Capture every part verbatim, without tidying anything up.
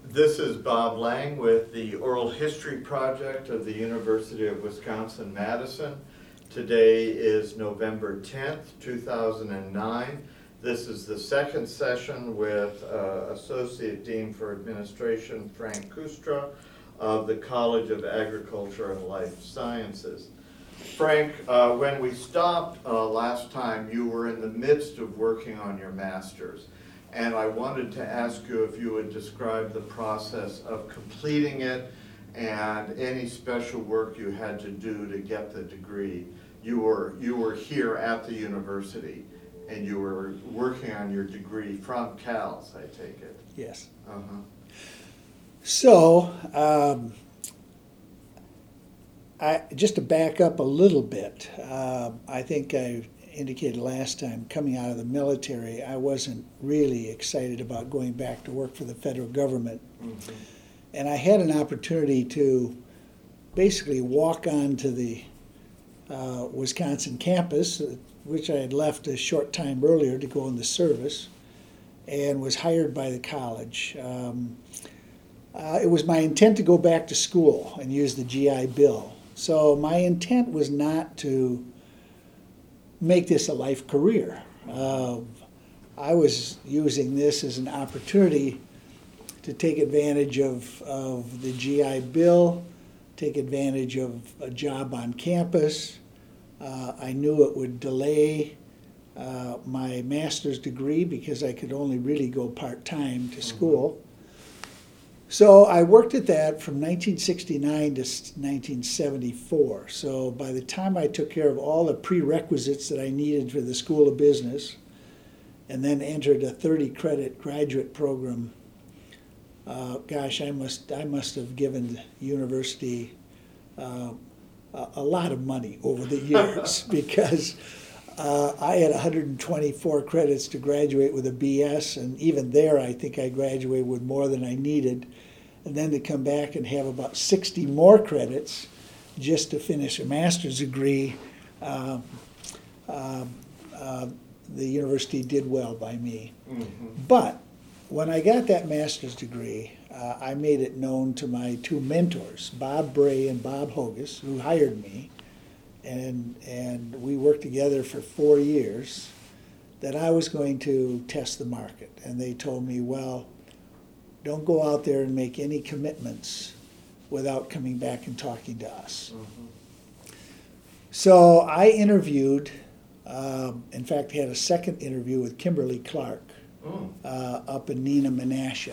This is Bob Lang with the Oral History Project of the University of Wisconsin-Madison. Today is November tenth, two thousand nine. This is the second session with uh, Associate Dean for Administration Frank Kustra of the College of Agriculture and Life Sciences. Frank, uh, when we stopped uh, last time, you were in the midst of working on your master's. And I wanted to ask you if you would describe the process of completing it and any special work you had to do to get the degree. You were, you were here at the university and you were working on your degree from CALS, I take it. Yes. Uh-huh. So, um, I, just to back up a little bit, uh, I think I indicated last time, coming out of the military, I wasn't really excited about going back to work for the federal government. Mm-hmm. And I had an opportunity to basically walk onto the uh, Wisconsin campus, which I had left a short time earlier to go in the service, and was hired by the college. Um, uh, it was my intent to go back to school and use the G I Bill. So my intent was not to make this a life career. Uh, I was using this as an opportunity to take advantage of, of the G I Bill, take advantage of a job on campus. Uh, I knew it would delay uh, my master's degree because I could only really go part-time to school. Mm-hmm. So I worked at that from nineteen sixty-nine to nineteen seventy-four. So by the time I took care of all the prerequisites that I needed for the School of Business and then entered a thirty credit graduate program, uh, gosh, I must I must have given the university uh, a, a lot of money over the years because uh, I had one hundred twenty-four credits to graduate with a B S, and even there I think I graduated with more than I needed. And then to come back and have about sixty more credits just to finish a master's degree, uh, uh, uh, the university did well by me. Mm-hmm. But when I got that master's degree, uh, I made it known to my two mentors, Bob Bray and Bob Hogus, who hired me, and, and we worked together for four years, that I was going to test the market. And they told me, well, don't go out there and make any commitments without coming back and talking to us. Mm-hmm. So I interviewed, um, in fact, had a second interview with Kimberly Clark mm. uh, up in Neenah, Menasha,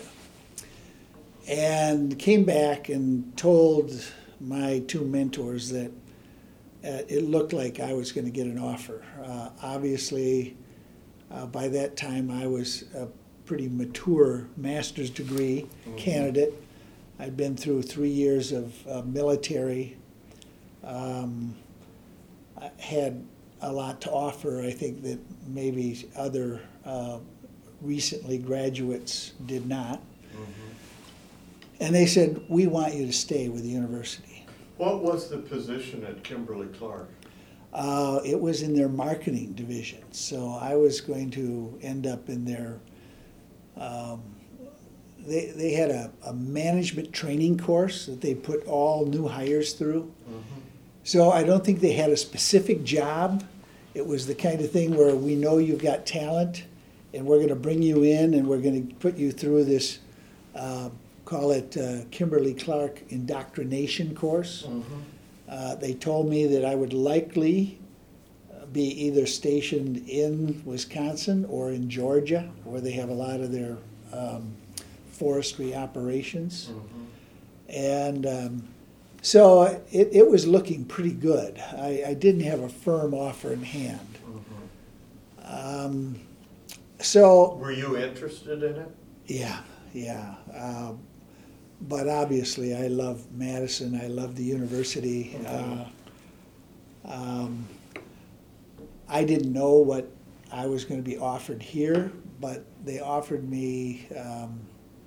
and came back and told my two mentors that uh, it looked like I was going to get an offer. Uh, obviously, uh, by that time I was a pretty mature master's degree mm-hmm. candidate. I'd been through three years of uh, military. Um, I had a lot to offer, I think, that maybe other uh, recently graduates did not. Mm-hmm. And they said, we want you to stay with the university. What was the position at Kimberly Clark? Uh, it was in their marketing division. So I was going to end up in their Um, they they had a, a management training course that they put all new hires through. Mm-hmm. So I don't think they had a specific job. It was the kind of thing where we know you've got talent and we're going to bring you in and we're going to put you through this, uh, call it uh, Kimberly Clark indoctrination course. Mm-hmm. Uh, they told me that I would likely be either stationed in Wisconsin or in Georgia, where they have a lot of their um, forestry operations. Mm-hmm. And um, so it, it was looking pretty good. I, I didn't have a firm offer in hand. Mm-hmm. Um, so were you interested in it? Yeah, yeah. Um, but obviously I love Madison. I love the university. Mm-hmm. Uh, um, I didn't know what I was going to be offered here, but they offered me um,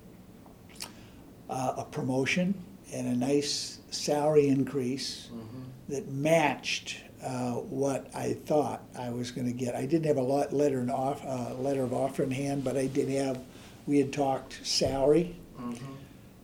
uh, a promotion and a nice salary increase mm-hmm. that matched uh, what I thought I was going to get. I didn't have a lot, letter, and off, uh, letter of offer in hand, but I did have, we had talked salary. Mm-hmm.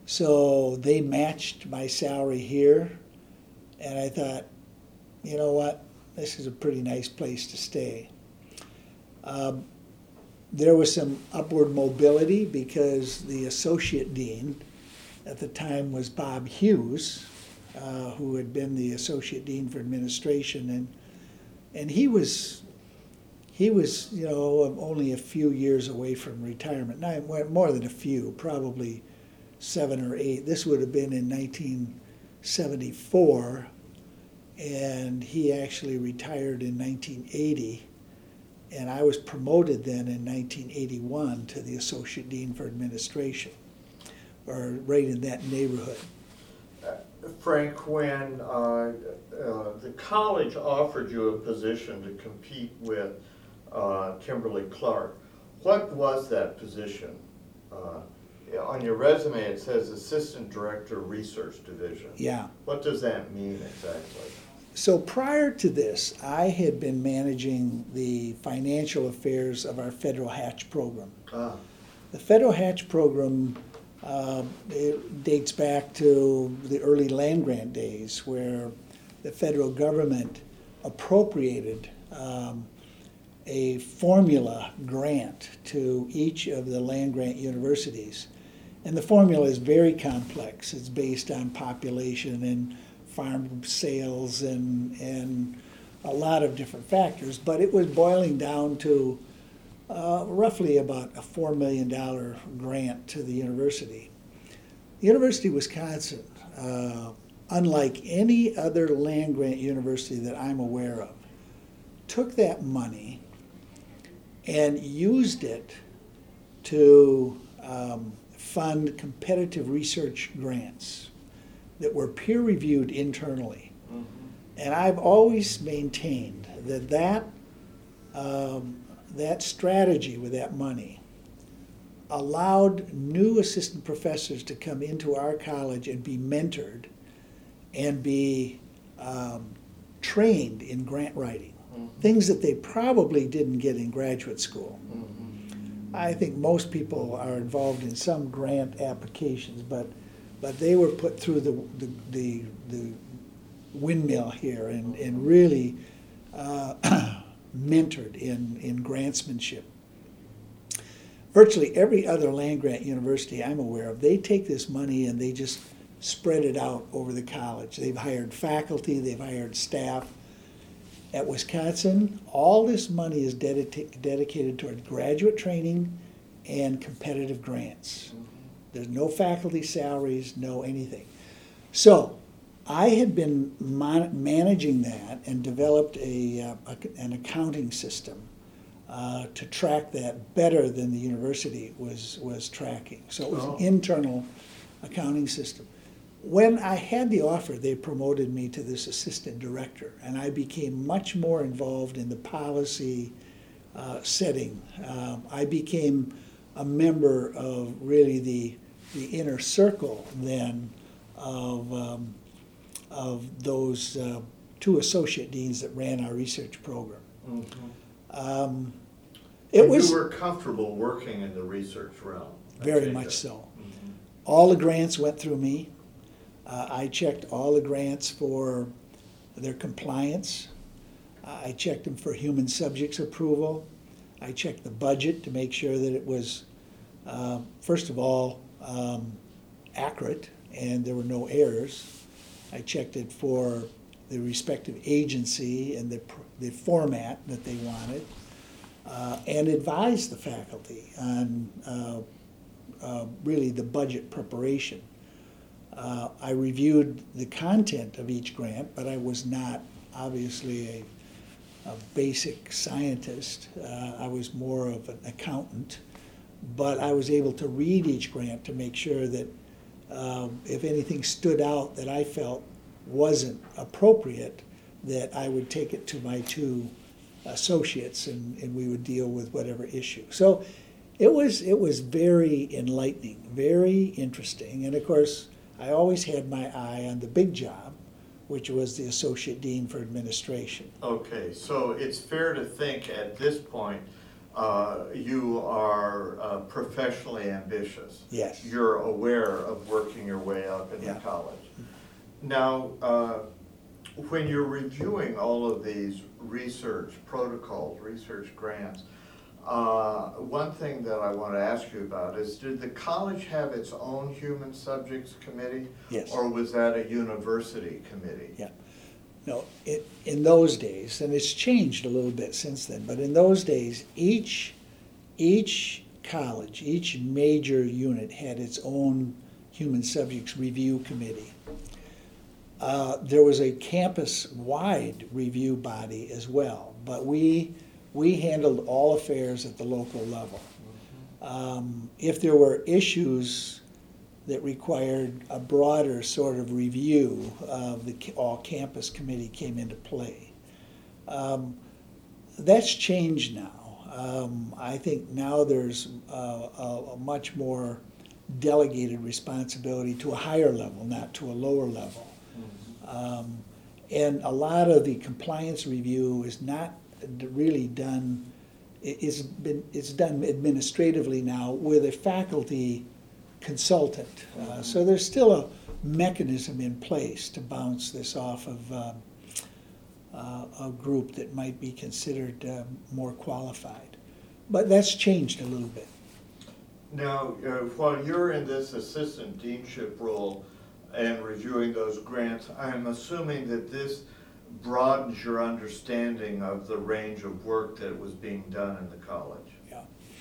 So they matched my salary here, and I thought, you know what, this is a pretty nice place to stay. Um, there was some upward mobility because the associate dean at the time was Bob Hughes, uh, who had been the associate dean for administration, and and he was he was you know only a few years away from retirement. Now, more than a few, probably seven or eight. This would have been in nineteen seventy-four, and he actually retired in nineteen eighty. And I was promoted then in nineteen eighty-one to the Associate Dean for Administration, or right in that neighborhood. Uh, Frank, when uh, uh, the college offered you a position to compete with uh, Kimberly Clark, what was that position? Uh, on your resume it says Assistant Director, Research Division. Yeah. What does that mean exactly? So prior to this, I had been managing the financial affairs of our Federal Hatch program. Ah. The Federal Hatch program uh, it dates back to the early land grant days, where the federal government appropriated um, a formula grant to each of the land grant universities. And the formula is very complex. It's based on population and farm sales and and a lot of different factors, but it was boiling down to uh, roughly about a four million dollars grant to the university. The University of Wisconsin, uh, unlike any other land grant university that I'm aware of, took that money and used it to um, fund competitive research grants that were peer-reviewed internally. Mm-hmm. And I've always maintained that that, um, that strategy with that money allowed new assistant professors to come into our college and be mentored and be um, trained in grant writing, mm-hmm. things that they probably didn't get in graduate school. Mm-hmm. I think most people are involved in some grant applications, but But they were put through the the, the, the windmill here and, and really uh, mentored in, in grantsmanship. Virtually every other land grant university I'm aware of, they take this money and they just spread it out over the college. They've hired faculty, they've hired staff. At Wisconsin, all this money is dedica- dedicated toward graduate training and competitive grants. There's no faculty salaries, no anything. So I had been mon- managing that and developed a, uh, a an accounting system uh, to track that better than the university was, was tracking. So it was oh. an internal accounting system. When I had the offer, they promoted me to this assistant director, and I became much more involved in the policy uh, setting. Um, I became a member of really the the inner circle then of um, of those uh, two associate deans that ran our research program. Mm-hmm. Um, it and was you were comfortable working in the research realm. Very much so. Mm-hmm. All the grants went through me. Uh, I checked all the grants for their compliance. Uh, I checked them for human subjects approval. I checked the budget to make sure that it was, uh, first of all, um, accurate and there were no errors. I checked it for the respective agency and the, the format that they wanted, uh, and advised the faculty on uh, uh, really the budget preparation. Uh, I reviewed the content of each grant, but I was not obviously a, a basic scientist. Uh, I was more of an accountant, but I was able to read each grant to make sure that um, if anything stood out that I felt wasn't appropriate, that I would take it to my two associates and, and we would deal with whatever issue. So it was it was very enlightening, very interesting, and of course I always had my eye on the big job, which was the Associate Dean for Administration. Okay, so it's fair to think at this point uh, you are uh, professionally ambitious. Yes. You're aware of working your way up in Yeah. the college. Now, uh, when you're reviewing all of these research protocols, research grants, uh, one thing that I want to ask you about is, did the college have its own human subjects committee? Yes. Or was that a university committee? Yeah. No, it, in those days, and it's changed a little bit since then, but in those days, each, each college, each major unit had its own human subjects review committee. Uh, there was a campus-wide review body as well, but we, we handled all affairs at the local level. Um, if there were issues that required a broader sort of review of the all-campus committee came into play. Um, that's changed now. Um, I think now there's uh, a, a much more delegated responsibility to a higher level, not to a lower level. Mm-hmm. um, and a lot of the compliance review is not really done, it's been, it's done administratively now with a faculty consultant. Uh, so there's still a mechanism in place to bounce this off of um, uh, a group that might be considered uh, more qualified. But that's changed a little bit. Now, uh, while you're in this assistant deanship role and reviewing those grants, I'm assuming that this broadens your understanding of the range of work that was being done in the college. Yeah.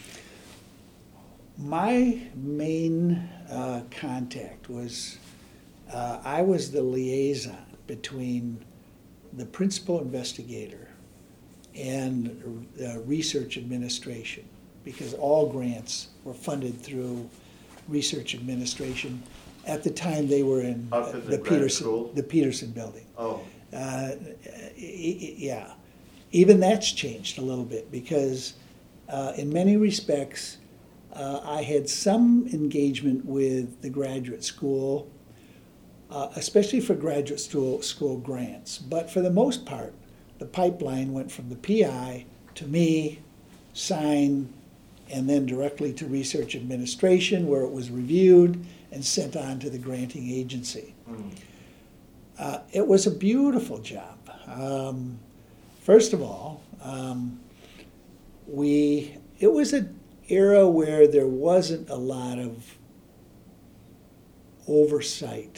My main uh, contact was, uh, I was the liaison between the principal investigator and uh, research administration, because all grants were funded through research administration. At the time, they were in Up in the the grad Peterson, school? the Peterson building. Oh, Uh, yeah, even that's changed a little bit, because uh, in many respects, uh, I had some engagement with the graduate school, uh, especially for graduate school, school grants. But for the most part, the pipeline went from the P I to me, sign, and then directly to research administration, where it was reviewed and sent on to the granting agency. mm. Uh, it was a beautiful job. Um, first of all, um, we it was an era where there wasn't a lot of oversight.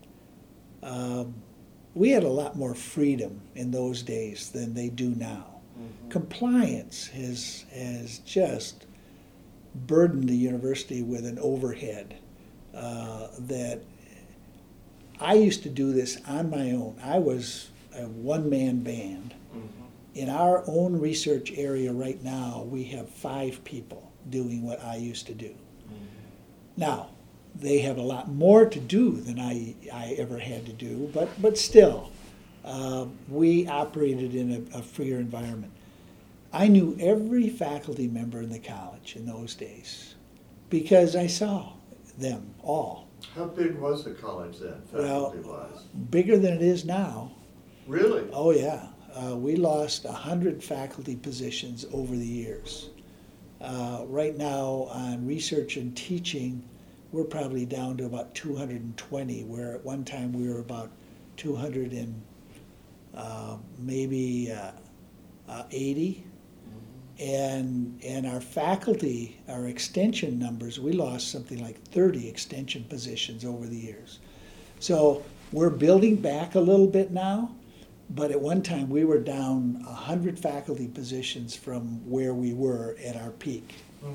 Um, we had a lot more freedom in those days than they do now. Mm-hmm. Compliance has has just burdened the university with an overhead uh, that. I used to do this on my own. I was a one-man band. Mm-hmm. In our own research area right now, we have five people doing what I used to do. Mm-hmm. Now, they have a lot more to do than I, I ever had to do, but, but still, uh, we operated in a, a freer environment. I knew every faculty member in the college in those days because I saw them all. How big was the college then, faculty-wise? Well, bigger than it is now. Really? Oh, yeah. Uh, we lost one hundred faculty positions over the years. Uh, right now, on research and teaching, we're probably down to about two hundred twenty, where at one time we were about two hundred and uh, maybe uh, uh, eighty. And and our faculty, our extension numbers, we lost something like thirty extension positions over the years. So we're building back a little bit now, but at one time we were down one hundred faculty positions from where we were at our peak. Mm.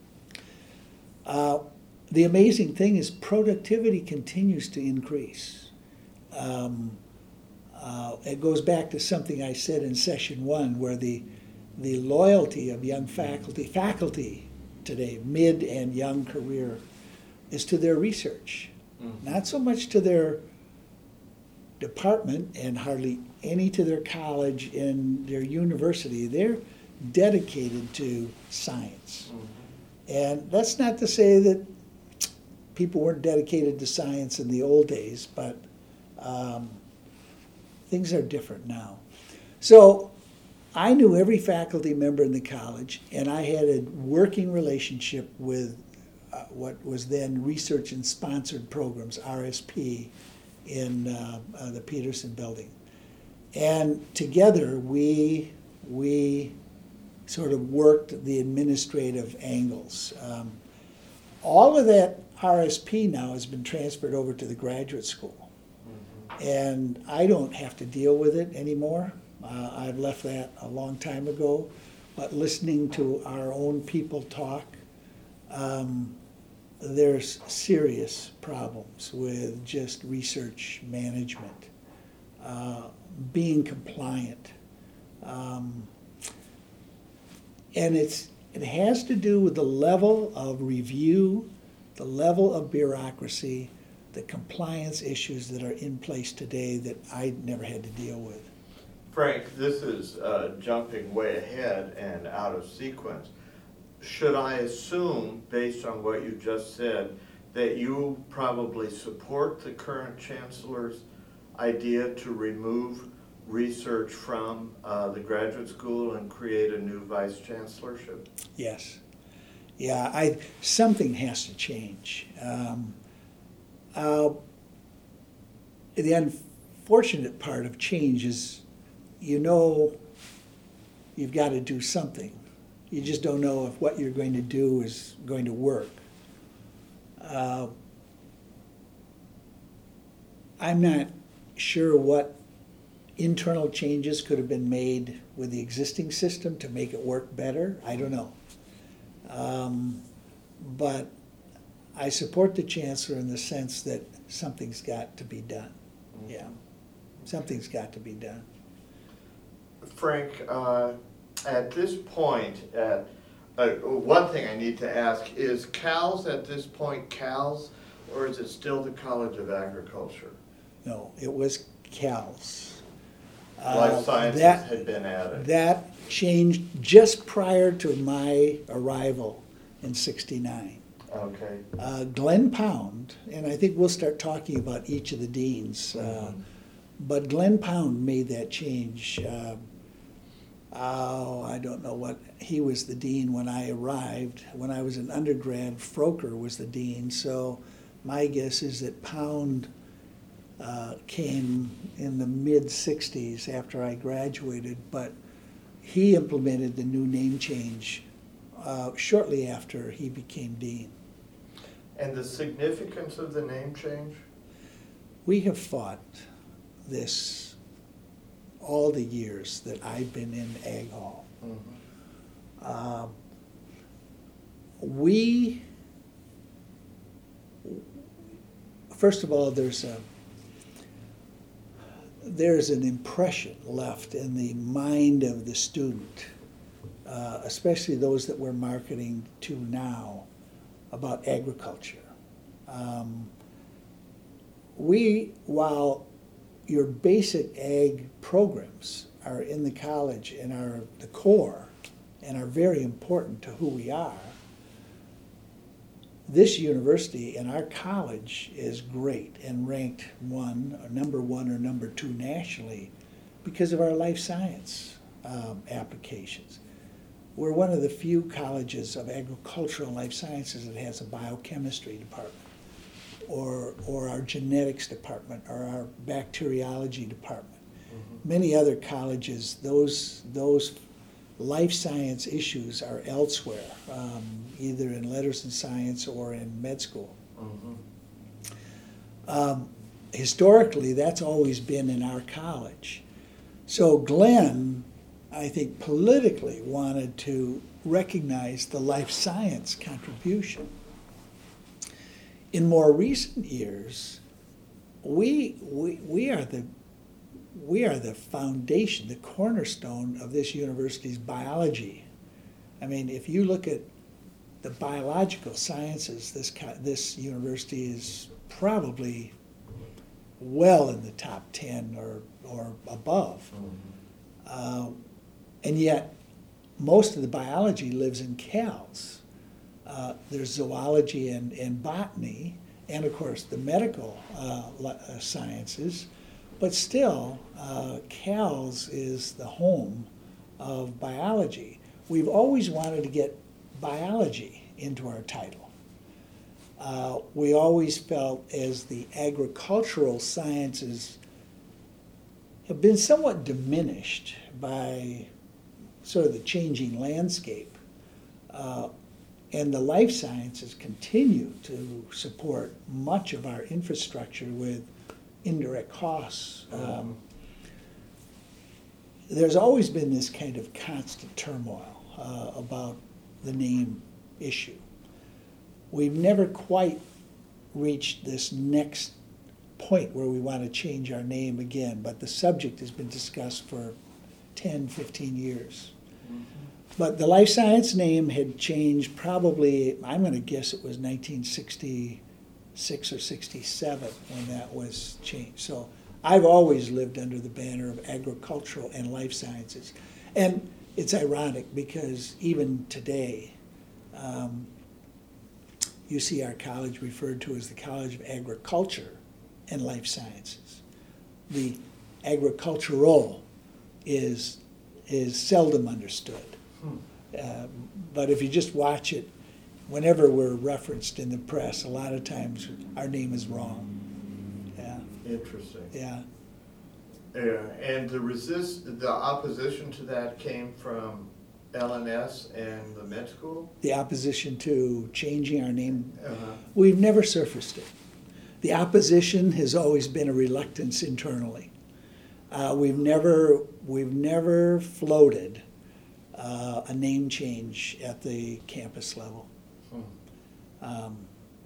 Uh, the amazing thing is productivity continues to increase. Um, uh, it goes back to something I said in session one, where the the loyalty of young faculty, faculty today, mid and young career, is to their research. Mm-hmm. Not so much to their department and hardly any to their college and their university. They're dedicated to science. Mm-hmm. And that's not to say that people weren't dedicated to science in the old days, but um, things are different now. So I knew every faculty member in the college, and I had a working relationship with uh, what was then Research and Sponsored Programs, R S P, in uh, uh, the Peterson building. And together we, we sort of worked the administrative angles. Um, all of that R S P now has been transferred over to the graduate school. Mm-hmm. And I don't have to deal with it anymore. Uh, I've left that a long time ago. But listening to our own people talk, um, there's serious problems with just research management, uh, being compliant. Um, and it's it has to do with the level of review, the level of bureaucracy, the compliance issues that are in place today that I never had to deal with. Frank, this is uh, jumping way ahead and out of sequence. Should I assume, based on what you just said, that you probably support the current chancellor's idea to remove research from uh, the graduate school and create a new vice chancellorship? Yes. Yeah, I, something has to change. Um, uh, the unfortunate part of change is, you know, you've got to do something. You just don't know if what you're going to do is going to work. Uh, I'm not sure what internal changes could have been made with the existing system to make it work better. I don't know. Um, but I support the chancellor in the sense that something's got to be done. Yeah, something's got to be done. Frank, uh, at this point, at, uh, one thing I need to ask, is CALS at this point CALS, or is it still the College of Agriculture? No, it was CALS. Life Uh, Sciences that, had been added. That changed just prior to my arrival in sixty-nine. Okay. Uh, Glenn Pound, and I think we'll start talking about each of the deans, uh, Mm-hmm. but Glenn Pound made that change. Uh, oh, I don't know what, he was the dean when I arrived. When I was an undergrad, Froker was the dean, so my guess is that Pound uh, came in the mid sixties after I graduated, but he implemented the new name change uh, shortly after he became dean. And the significance of the name change? We have fought this all the years that I've been in Ag Hall. Mm-hmm. Uh, we, first of all, there's a there's an impression left in the mind of the student, uh, especially those that we're marketing to now, about agriculture. Um, we, while your basic ag programs are in the college and are the core and are very important to who we are, this university and our college is great and ranked one, or number one or number two nationally because of our life science um, applications. We're one of the few colleges of agricultural and life sciences that has a biochemistry department, or or our genetics department, or our bacteriology department. Mm-hmm. Many other colleges, those those life science issues are elsewhere, um, either in letters and science or in med school. Mm-hmm. Um, historically, that's always been in our college. So Glenn, I think, politically wanted to recognize the life science contribution. In more recent years, we we we are the we are the foundation, the cornerstone of this university's biology. I mean, if you look at the biological sciences, this this university is probably well in the top ten or or above. Mm-hmm. Uh, and yet, most of the biology lives in CALS. Uh, there's zoology and, and botany, and of course the medical uh, sciences, but still, uh, CALS is the home of biology. We've always wanted to get biology into our title. Uh, we always felt as the agricultural sciences have been somewhat diminished by sort of the changing landscape, uh, and the life sciences continue to support much of our infrastructure with indirect costs. Um, there's always been this kind of constant turmoil uh, about the name issue. We've never quite reached this next point where we want to change our name again, but the subject has been discussed for ten, fifteen years. Mm-hmm. But the life science name had changed probably, I'm going to guess it was nineteen sixty-six or sixty-seven when that was changed. So I've always lived under the banner of agricultural and life sciences. And it's ironic because even today, um, you see our college referred to as the College of Agriculture and Life Sciences. The agricultural is, is seldom understood. Hmm. Uh, but if you just watch it, whenever we're referenced in the press, a lot of times our name is wrong. Yeah. Interesting. Yeah. Yeah, and the resist, the opposition to that came from L N S and the med school? The opposition to changing our name, uh-huh. We've never surfaced it. The opposition has always been a reluctance internally. Uh, we've never we've never floated uh, a name change at the campus level. Hmm. Um,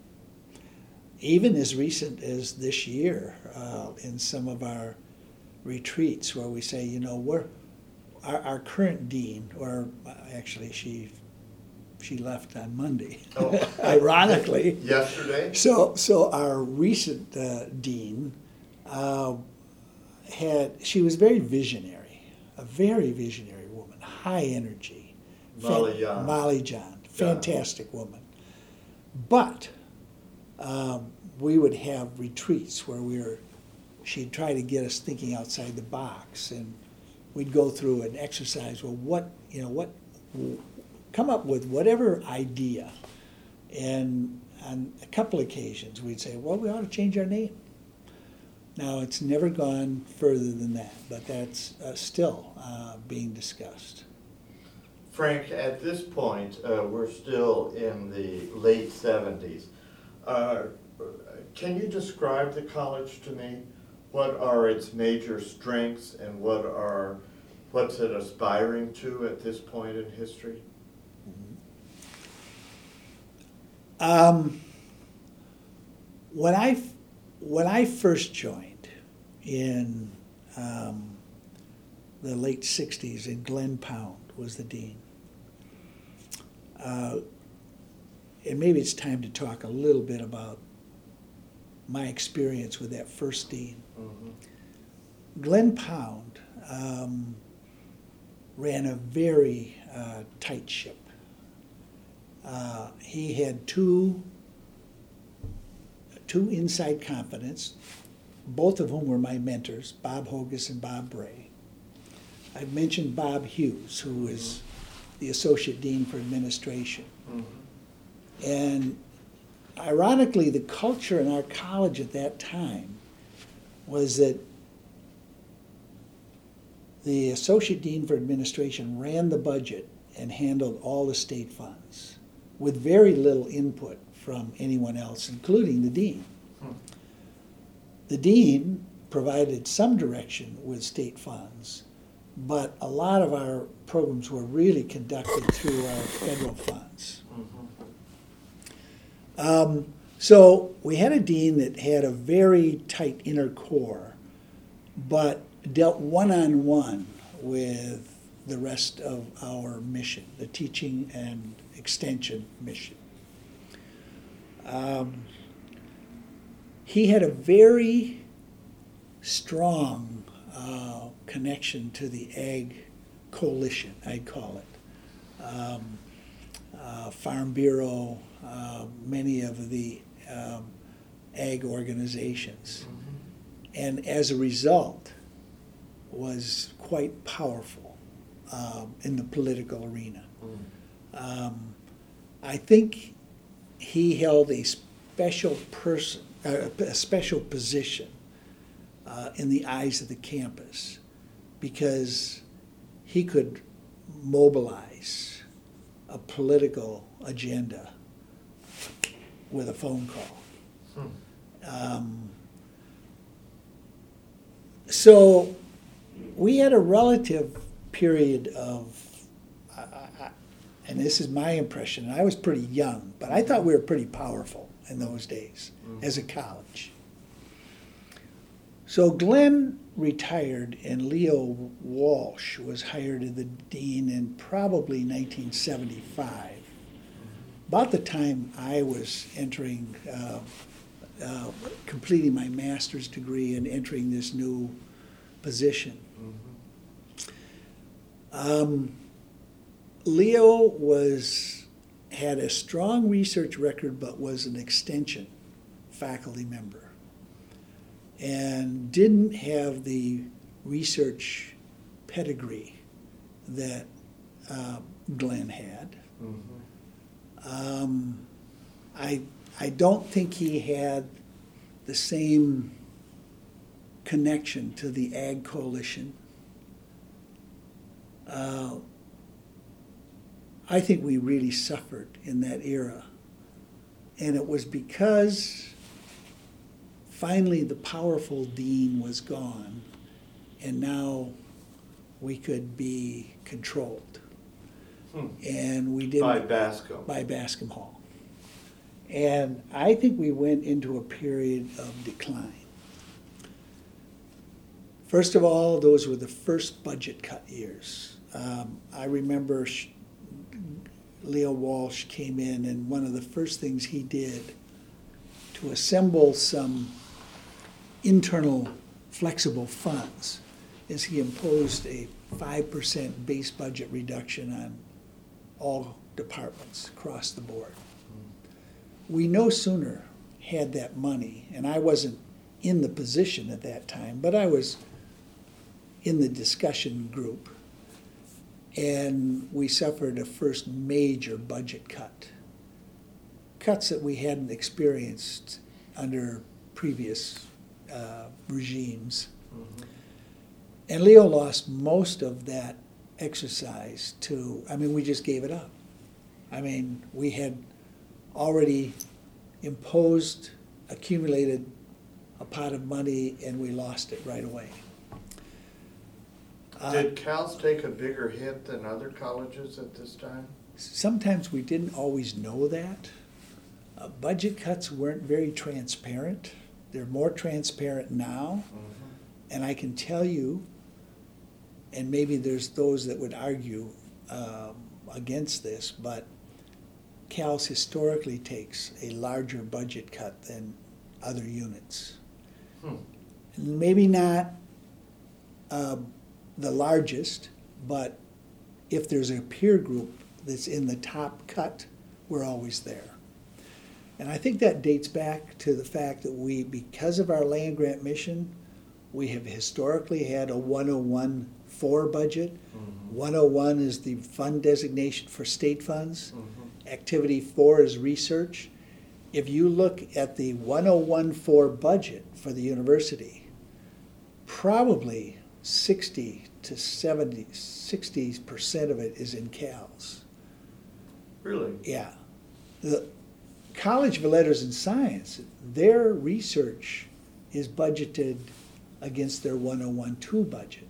even as recent as this year, uh, in some of our retreats, where we say, you know, we're our, our current dean, or actually she she left on Monday, oh. ironically. Yesterday. So so our recent uh, dean uh, had she was very visionary, a very visionary woman, high energy. Molly Fan- John. Molly John, fantastic John. woman. But um, we would have retreats where we were. She'd try to get us thinking outside the box, and we'd go through an exercise. Well, what you know, what come up with whatever idea, and on a couple occasions we'd say, well, we ought to change our name. Now it's never gone further than that, but that's uh, still uh, being discussed. Frank, at this point, uh, we're still in the late seventies. Uh, can you describe the college to me? What are its major strengths, and what are what's it aspiring to at this point in history? Um, when I when I first joined in um, the late sixties, and Glenn Pound was the dean. Uh, and maybe it's time to talk a little bit about my experience with that first dean. Mm-hmm. Glenn Pound um, ran a very uh, tight ship. Uh, he had two, two inside confidants, both of whom were my mentors, Bob Hogus and Bob Bray. I've mentioned Bob Hughes, who mm-hmm. is the Associate Dean for Administration. Mm-hmm. And ironically, the culture in our college at that time was that the Associate Dean for Administration ran the budget and handled all the state funds with very little input from anyone else, including the dean. Hmm. The dean provided some direction with state funds, but a lot of our programs were really conducted through our federal funds. Mm-hmm. Um, so we had a dean that had a very tight inner core, but dealt one-on-one with the rest of our mission, the teaching and extension mission. Um, he had a very strong uh, connection to the Ag Coalition, I'd call it. Um, uh, Farm Bureau, uh, many of the um, ag organizations. Mm-hmm. And as a result, was quite powerful um, in the political arena. Mm. Um, I think he held a special person, uh, a special position uh, in the eyes of the campus because he could mobilize a political agenda with a phone call. Hmm. Um, so we had a relative period of, I, I, and this is my impression, and I was pretty young, but I thought we were pretty powerful in those days Mm. as a college. So Glenn retired and Leo Walsh was hired as the dean in probably nineteen seventy-five, about the time I was entering, uh, uh, completing my master's degree and entering this new position. Mm-hmm. Um, Leo was, had a strong research record, but was an extension faculty member and didn't have the research pedigree that uh, Glenn had. Mm-hmm. Um, I, I don't think he had the same connection to the Ag Coalition. Uh, I think we really suffered in that era. And it was because finally the powerful dean was gone and now we could be controlled. Hmm. And we didn't. By Bascom. By Bascom Hall. And I think we went into a period of decline. First of all, those were the first budget cut years. Um, I remember sh- Leo Walsh came in, and one of the first things he did to assemble some internal flexible funds is he imposed a five percent base budget reduction on all departments across the board. We no sooner had that money, and I wasn't in the position at that time, but I was in the discussion group, and we suffered a first major budget cut. Cuts that we hadn't experienced under previous uh, regimes. Mm-hmm. And Leo lost most of that exercise to, I mean, we just gave it up. I mean, we had already imposed, accumulated a pot of money, and we lost it right away. Uh, Did Cal's take a bigger hit than other colleges at this time? Sometimes we didn't always know that. Uh, budget cuts weren't very transparent. They're more transparent now. Mm-hmm. And I can tell you, and maybe there's those that would argue um, against this, but Cal's historically takes a larger budget cut than other units. Hmm. Maybe not uh, the largest, but if there's a peer group that's in the top cut, we're always there. And I think that dates back to the fact that we, because of our land grant mission, we have historically had a one oh one four budget. Mm-hmm. one oh one is the fund designation for state funds. Mm-hmm. Activity four is research. If you look at the one oh one four budget for the university, probably sixty to seventy, sixty percent of it is in Cal's. Really? Yeah. The College of Letters and Science, their research is budgeted against their one oh one two budget.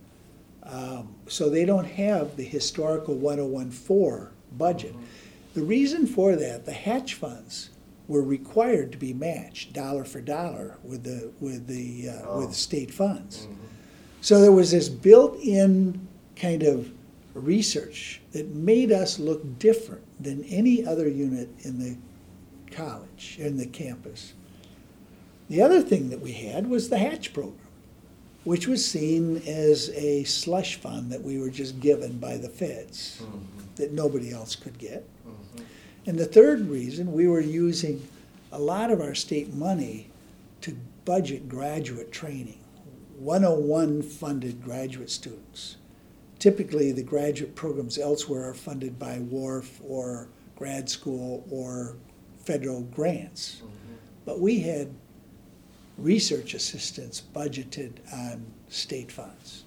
Um, so they don't have the historical one oh one four budget. Mm-hmm. The reason for that, the hatch funds were required to be matched dollar for dollar with the with the uh, Oh. with state funds. Mm-hmm. So there was this built-in kind of research that made us look different than any other unit in the college, in the campus. The other thing that we had was the Hatch program, which was seen as a slush fund that we were just given by the feds, Mm-hmm. that nobody else could get. Mm-hmm. And the third reason, we were using a lot of our state money to budget graduate training, one oh one funded graduate students, typically the graduate programs elsewhere are funded by W A R F or grad school or federal grants. Mhm. But we had research assistants budgeted on state funds.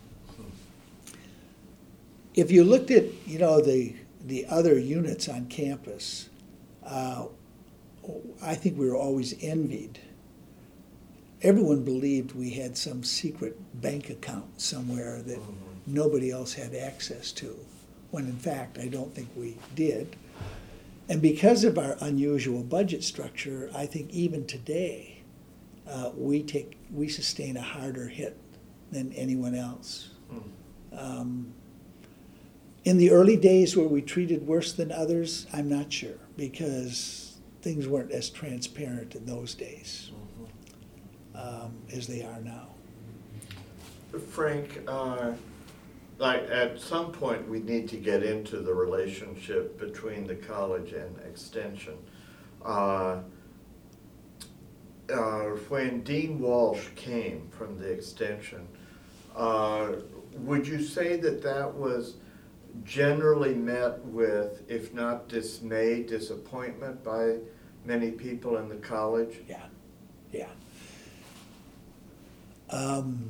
If you looked at, you know, the the other units on campus, uh, I think we were always envied. Everyone believed we had some secret bank account somewhere that Mhm. nobody else had access to, when in fact I don't think we did. And because of our unusual budget structure, I think even today, uh, we take we sustain a harder hit than anyone else. Mm. Um, in the early days where we treated worse than others, I'm not sure, because things weren't as transparent in those days Mhm. um, as they are now. Frank, uh, like at some point we need to get into the relationship between the college and extension. Uh, uh, when Dean Walsh came from the extension, uh, would you say that that was generally met with, if not dismay, disappointment by many people in the college? Yeah, yeah. Um,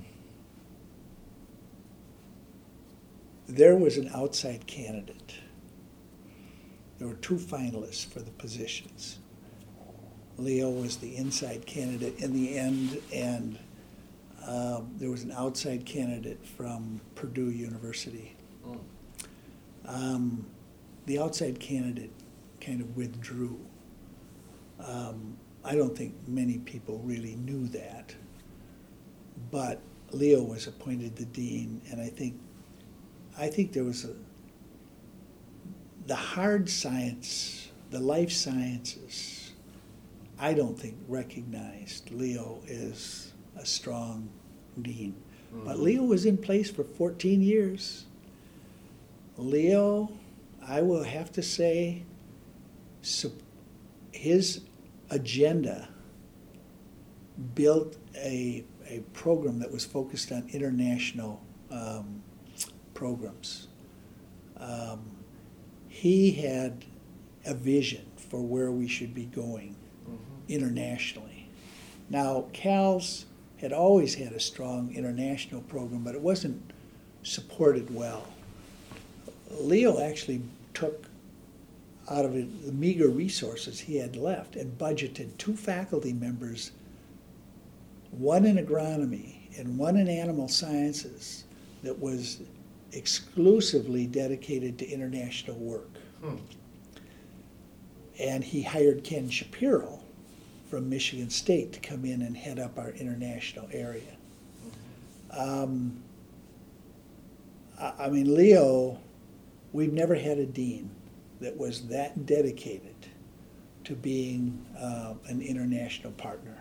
there was an outside candidate. There were two finalists for the positions. Leo was the inside candidate in the end, and um, there was an outside candidate from Purdue University. Mm. Um, the outside candidate kind of withdrew. Um, I don't think many people really knew that, but Leo was appointed the dean, and I think I think there was a the hard science, the life sciences, I don't think recognized Leo as a strong dean. Mm-hmm. But Leo was in place for fourteen years. Leo, I will have to say, his agenda built a, a program that was focused on international um, programs. Um, he had a vision for where we should be going mm-hmm. internationally. Now, Cal's had always had a strong international program, but it wasn't supported well. Leo actually took out of the meager resources he had left and budgeted two faculty members, one in agronomy and one in animal sciences, that was exclusively dedicated to international work. Hmm. And he hired Ken Shapiro from Michigan State to come in and head up our international area. Mm-hmm. Um, I, I mean, Leo, we've never had a dean that was that dedicated to being uh, an international partner.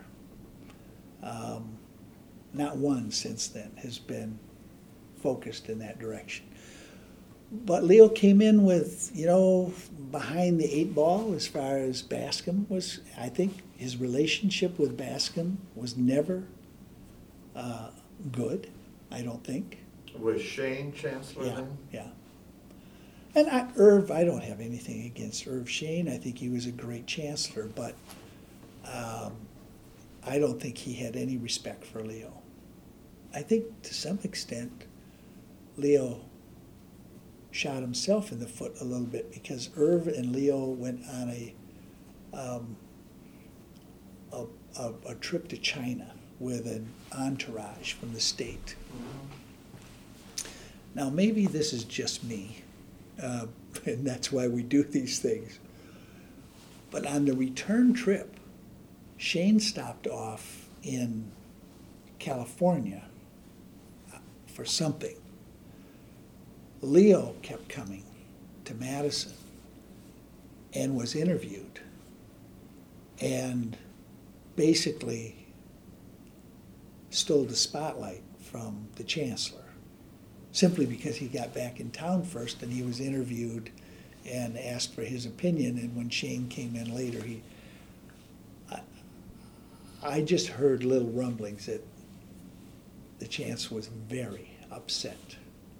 Um, not one since then has been focused in that direction. But Leo came in with, you know, behind the eight ball as far as Bascom was. I think his relationship with Bascom was never uh, good, I don't think. Was Shane chancellor yeah, then? Yeah. And I, Irv, I don't have anything against Irv Shane. I think he was a great chancellor, but um, I don't think he had any respect for Leo. I think to some extent, Leo shot himself in the foot a little bit because Irv and Leo went on a um, a, a, a trip to China with an entourage from the state. Mm-hmm. Now, maybe this is just me, uh, and that's why we do these things. But on the return trip, Shane stopped off in California for something. Leo kept coming to Madison and was interviewed and basically stole the spotlight from the chancellor simply because he got back in town first and he was interviewed and asked for his opinion, and when Shane came in later, he I, I just heard little rumblings that the chancellor was very upset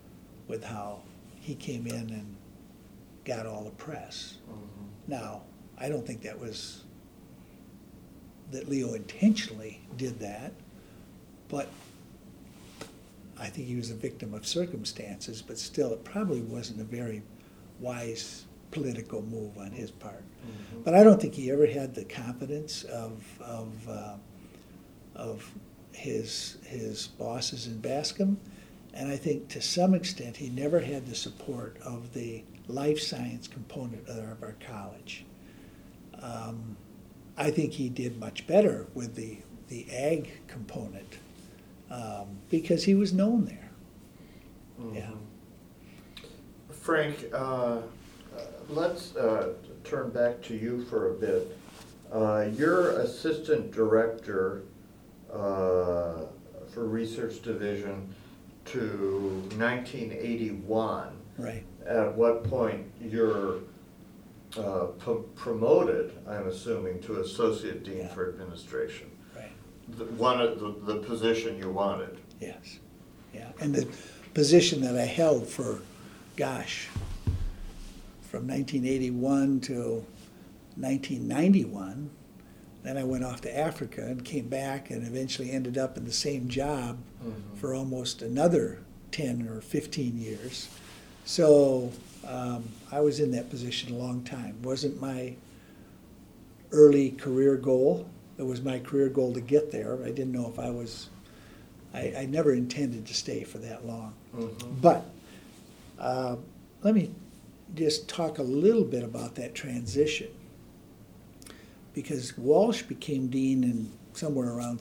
with how he came in and got all the press. Mm-hmm. Now, I don't think that was, that Leo intentionally did that, but I think he was a victim of circumstances, but still, it probably wasn't a very wise political move on his part. Mm-hmm. But I don't think he ever had the confidence of, of, uh, of his, his bosses in Bascom, and I think to some extent, he never had the support of the life science component of our college. Um, I think he did much better with the, the ag component, um, because he was known there. Mm-hmm. Yeah. Frank, uh, let's uh, turn back to you for a bit. Uh, you're assistant director uh, for research division to nineteen eighty-one. Right. At what point you're uh, p- promoted, I'm assuming, to associate dean Yeah. for administration. Right. The, one of the, the position you wanted. Yes. Yeah. And the position that I held for, gosh, from nineteen eighty-one to nineteen ninety-one. Then I went off to Africa and came back and eventually ended up in the same job Mm-hmm. for almost another ten or fifteen years. So um, I was in that position a long time. Wasn't my early career goal. It was my career goal to get there. I didn't know if I was, I, I never intended to stay for that long. Mm-hmm. But uh, let me just talk a little bit about that transition. Because Walsh became dean in somewhere around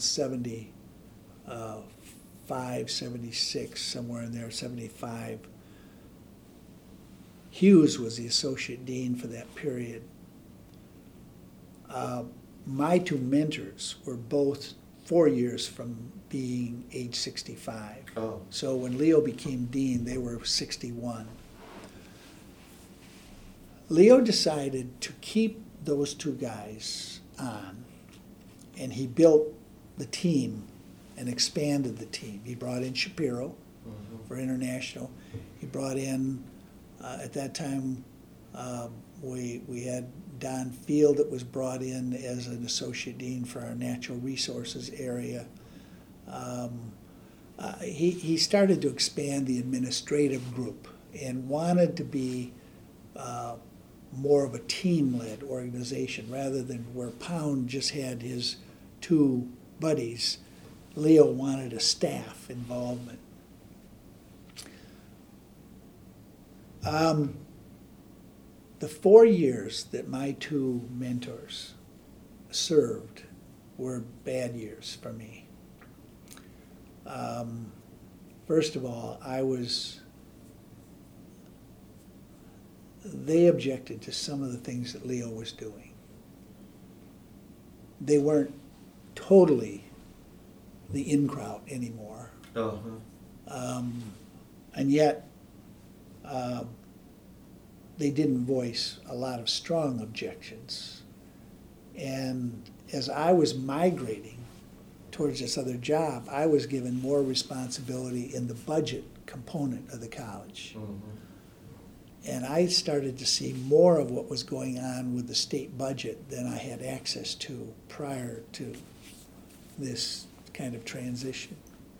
seventy-five, seventy-six, somewhere in there, seventy-five. Hughes was the associate dean for that period. Uh, my two mentors were both four years from being age sixty-five. Oh. So when Leo became dean, they were sixty-one. Leo decided to keep those two guys on, and he built the team and expanded the team. He brought in Shapiro Mm-hmm. for international. He brought in, uh, at that time, uh, we, we had Don Field that was brought in as an associate dean for our natural resources area. Um, uh, he, he started to expand the administrative group and wanted to be uh, more of a team-led organization rather than where Pound just had his two buddies. Leo wanted a staff involvement. Um, the four years that my two mentors served were bad years for me. Um, first of all, I was, they objected to some of the things that Leo was doing. They weren't totally the in crowd anymore. Uh-huh. Um, and yet, uh, they didn't voice a lot of strong objections. And as I was migrating towards this other job, I was given more responsibility in the budget component of the college. Mm-hmm. And I started to see more of what was going on with the state budget than I had access to prior to this kind of transition.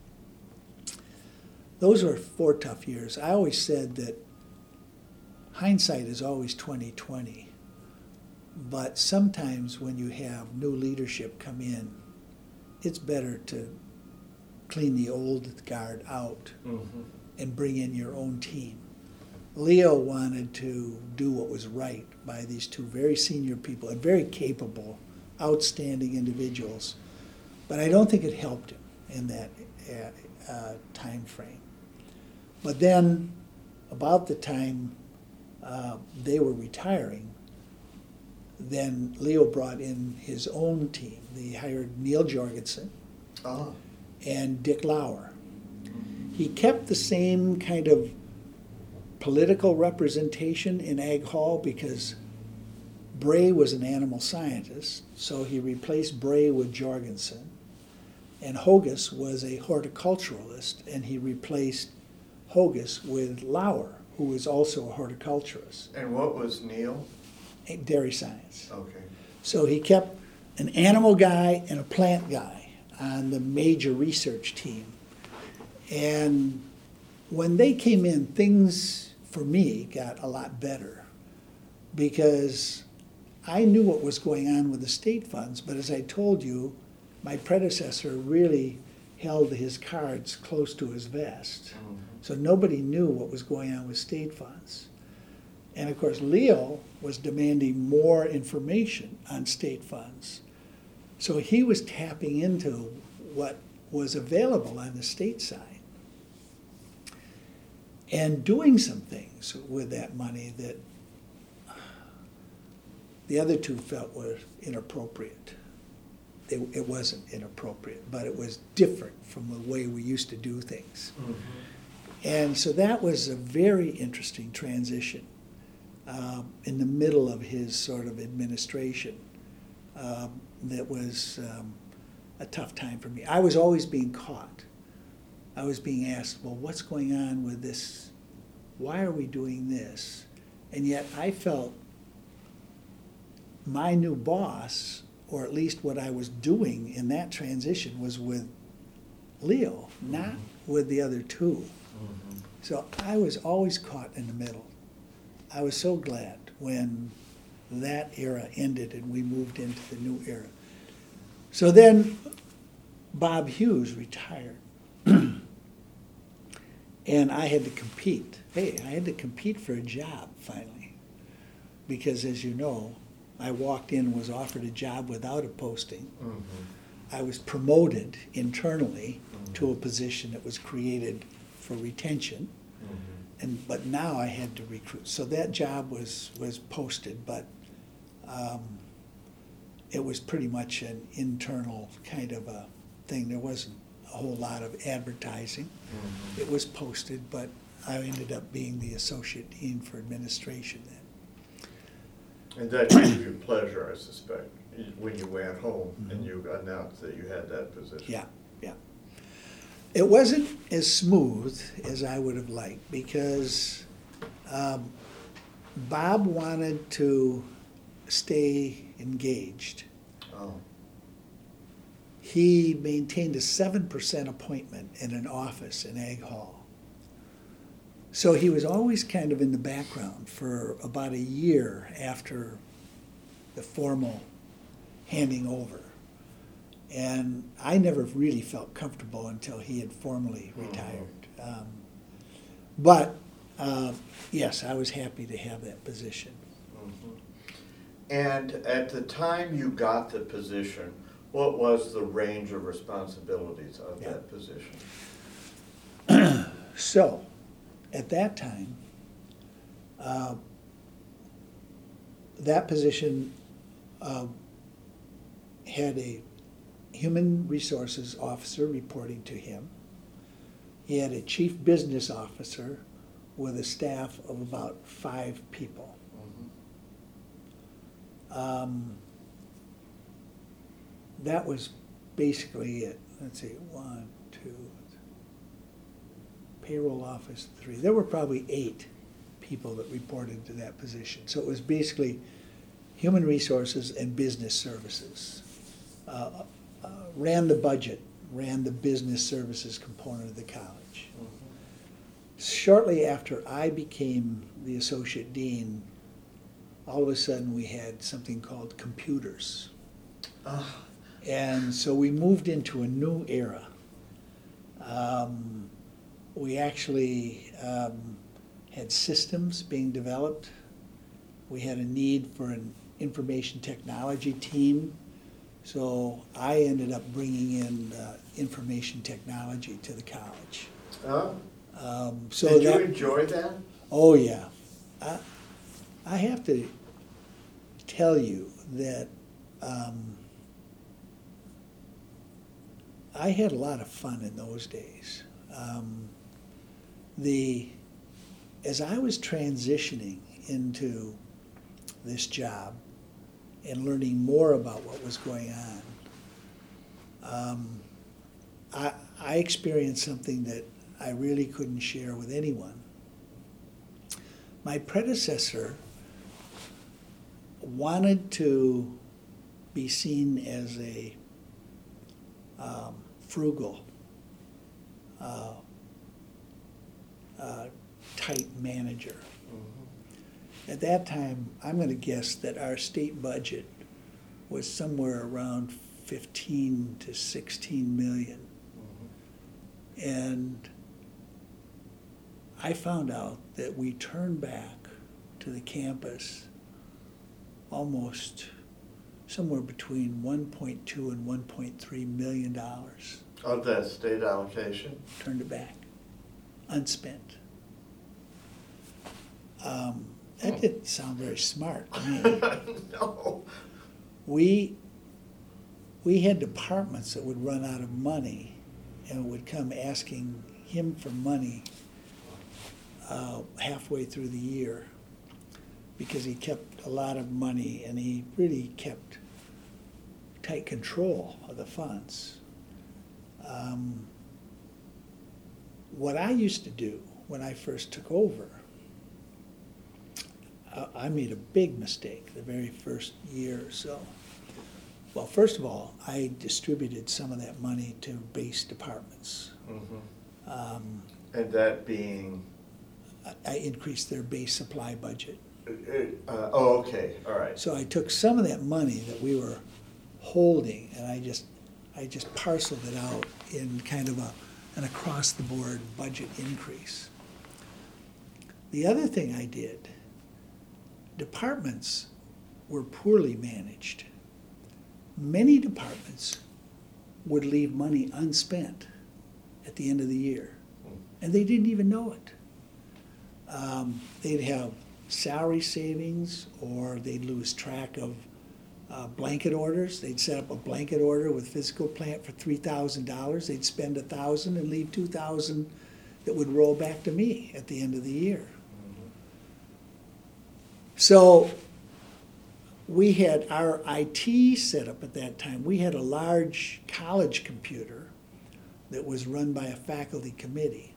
Those were four tough years. I always said that hindsight is always twenty twenty, but sometimes when you have new leadership come in, it's better to clean the old guard out Mm-hmm. and bring in your own team. Leo wanted to do what was right by these two very senior people and very capable, outstanding individuals, but I don't think it helped him in that uh, uh, time frame. But then, about the time uh, they were retiring, then Leo brought in his own team. They hired Neil Jorgensen Oh. and Dick Lauer. He kept the same kind of political representation in Ag Hall because Bray was an animal scientist, so he replaced Bray with Jorgensen. And Hogus was a horticulturalist, and he replaced Hogus with Lauer, who was also a horticulturist, And what was Neil? in dairy science. Okay. So he kept an animal guy and a plant guy on the major research team. And when they came in, things for me got a lot better because I knew what was going on with the state funds, but as I told you, my predecessor really held his cards close to his vest. Mhm. So nobody knew what was going on with state funds. And of course, Leo was demanding more information on state funds. So he was tapping into what was available on the state side and doing some things with that money that the other two felt were inappropriate. It, it wasn't inappropriate, but it was different from the way we used to do things. Mhm. And so that was a very interesting transition um, in the middle of his sort of administration. Um, that was um, a tough time for me. I was always being caught. I was being asked, well, what's going on with this? Why are we doing this? And yet I felt my new boss, or at least what I was doing in that transition, was with Leo, not Mm-hmm. with the other two. Mhm. So I was always caught in the middle. I was so glad when that era ended and we moved into the new era. So then Bob Hughes retired. And I had to compete. Hey, I had to compete for a job finally. Because as you know, I walked in and was offered a job without a posting. Mhm. I was promoted internally Mhm. to a position that was created for retention. Mhm. And, but now I had to recruit. So that job was, was posted, but um, it was pretty much an internal kind of a thing. There wasn't a whole lot of advertising. Mhm. It was posted, but I ended up being the associate dean for administration then. And that gave you pleasure, I suspect, when you went home and Mhm. you announced that you had that position. Yeah, yeah. It wasn't as smooth as I would have liked because um, Bob wanted to stay engaged. Oh. He maintained a seven percent appointment in an office in Egg Hall. So he was always kind of in the background for about a year after the formal handing over. And I never really felt comfortable until he had formally retired. Um, but uh, yes, I was happy to have that position. Mhm. And at the time you got the position, what was the range of responsibilities of Yeah. that position? So, at that time, uh, that position uh, had a human resources officer reporting to him. He had a chief business officer with a staff of about five people. Mhm. Um, that was basically it. Let's see, one, two, payroll office, three. There were probably eight people that reported to that position. So it was basically human resources and business services. Uh, uh, ran the budget, ran the business services component of the college. Mhm. Shortly after I became the associate dean, all of a sudden we had something called computers. Ah. And so we moved into a new era. Um, we actually um, had systems being developed. We had a need for an information technology team. So I ended up bringing in uh, information technology to the college. Huh? Um, so Did you that, enjoy that? Oh, yeah. I, I have to tell you that um, I had a lot of fun in those days. Um, the, as I was transitioning into this job and learning more about what was going on, um, I, I experienced something that I really couldn't share with anyone. My predecessor wanted to be seen as a um, frugal, uh, uh, tight manager. Mm-hmm. At that time, I'm going to guess that our state budget was somewhere around fifteen to sixteen million. Mm-hmm. And I found out that we turned back to the campus almost somewhere between one point two and one point three million dollars. Of that state allocation? Turned it back, unspent. Um, that oh. didn't sound very smart to me. No. We, we had departments that would run out of money and would come asking him for money uh, halfway through the year, because he kept a lot of money and he really kept tight control of the funds. Um, what I used to do when I first took over, uh, I made a big mistake the very first year or so. Well, first of all, I distributed some of that money to base departments. Mm-hmm. Um, and that being? I, I increased their base supply budget. Uh, oh, okay, all right. So I took some of that money that we were holding, and I just, I just parceled it out in kind of a, an across-the-board budget increase. The other thing I did, departments were poorly managed. Many departments would leave money unspent at the end of the year, and they didn't even know it. Um, they'd have salary savings, or they'd lose track of uh, blanket orders. They'd set up a blanket order with physical plant for three thousand dollars. They'd spend one thousand dollars and leave two thousand dollars that would roll back to me at the end of the year. Mm-hmm. So we had our I T set up at that time. We had a large college computer that was run by a faculty committee.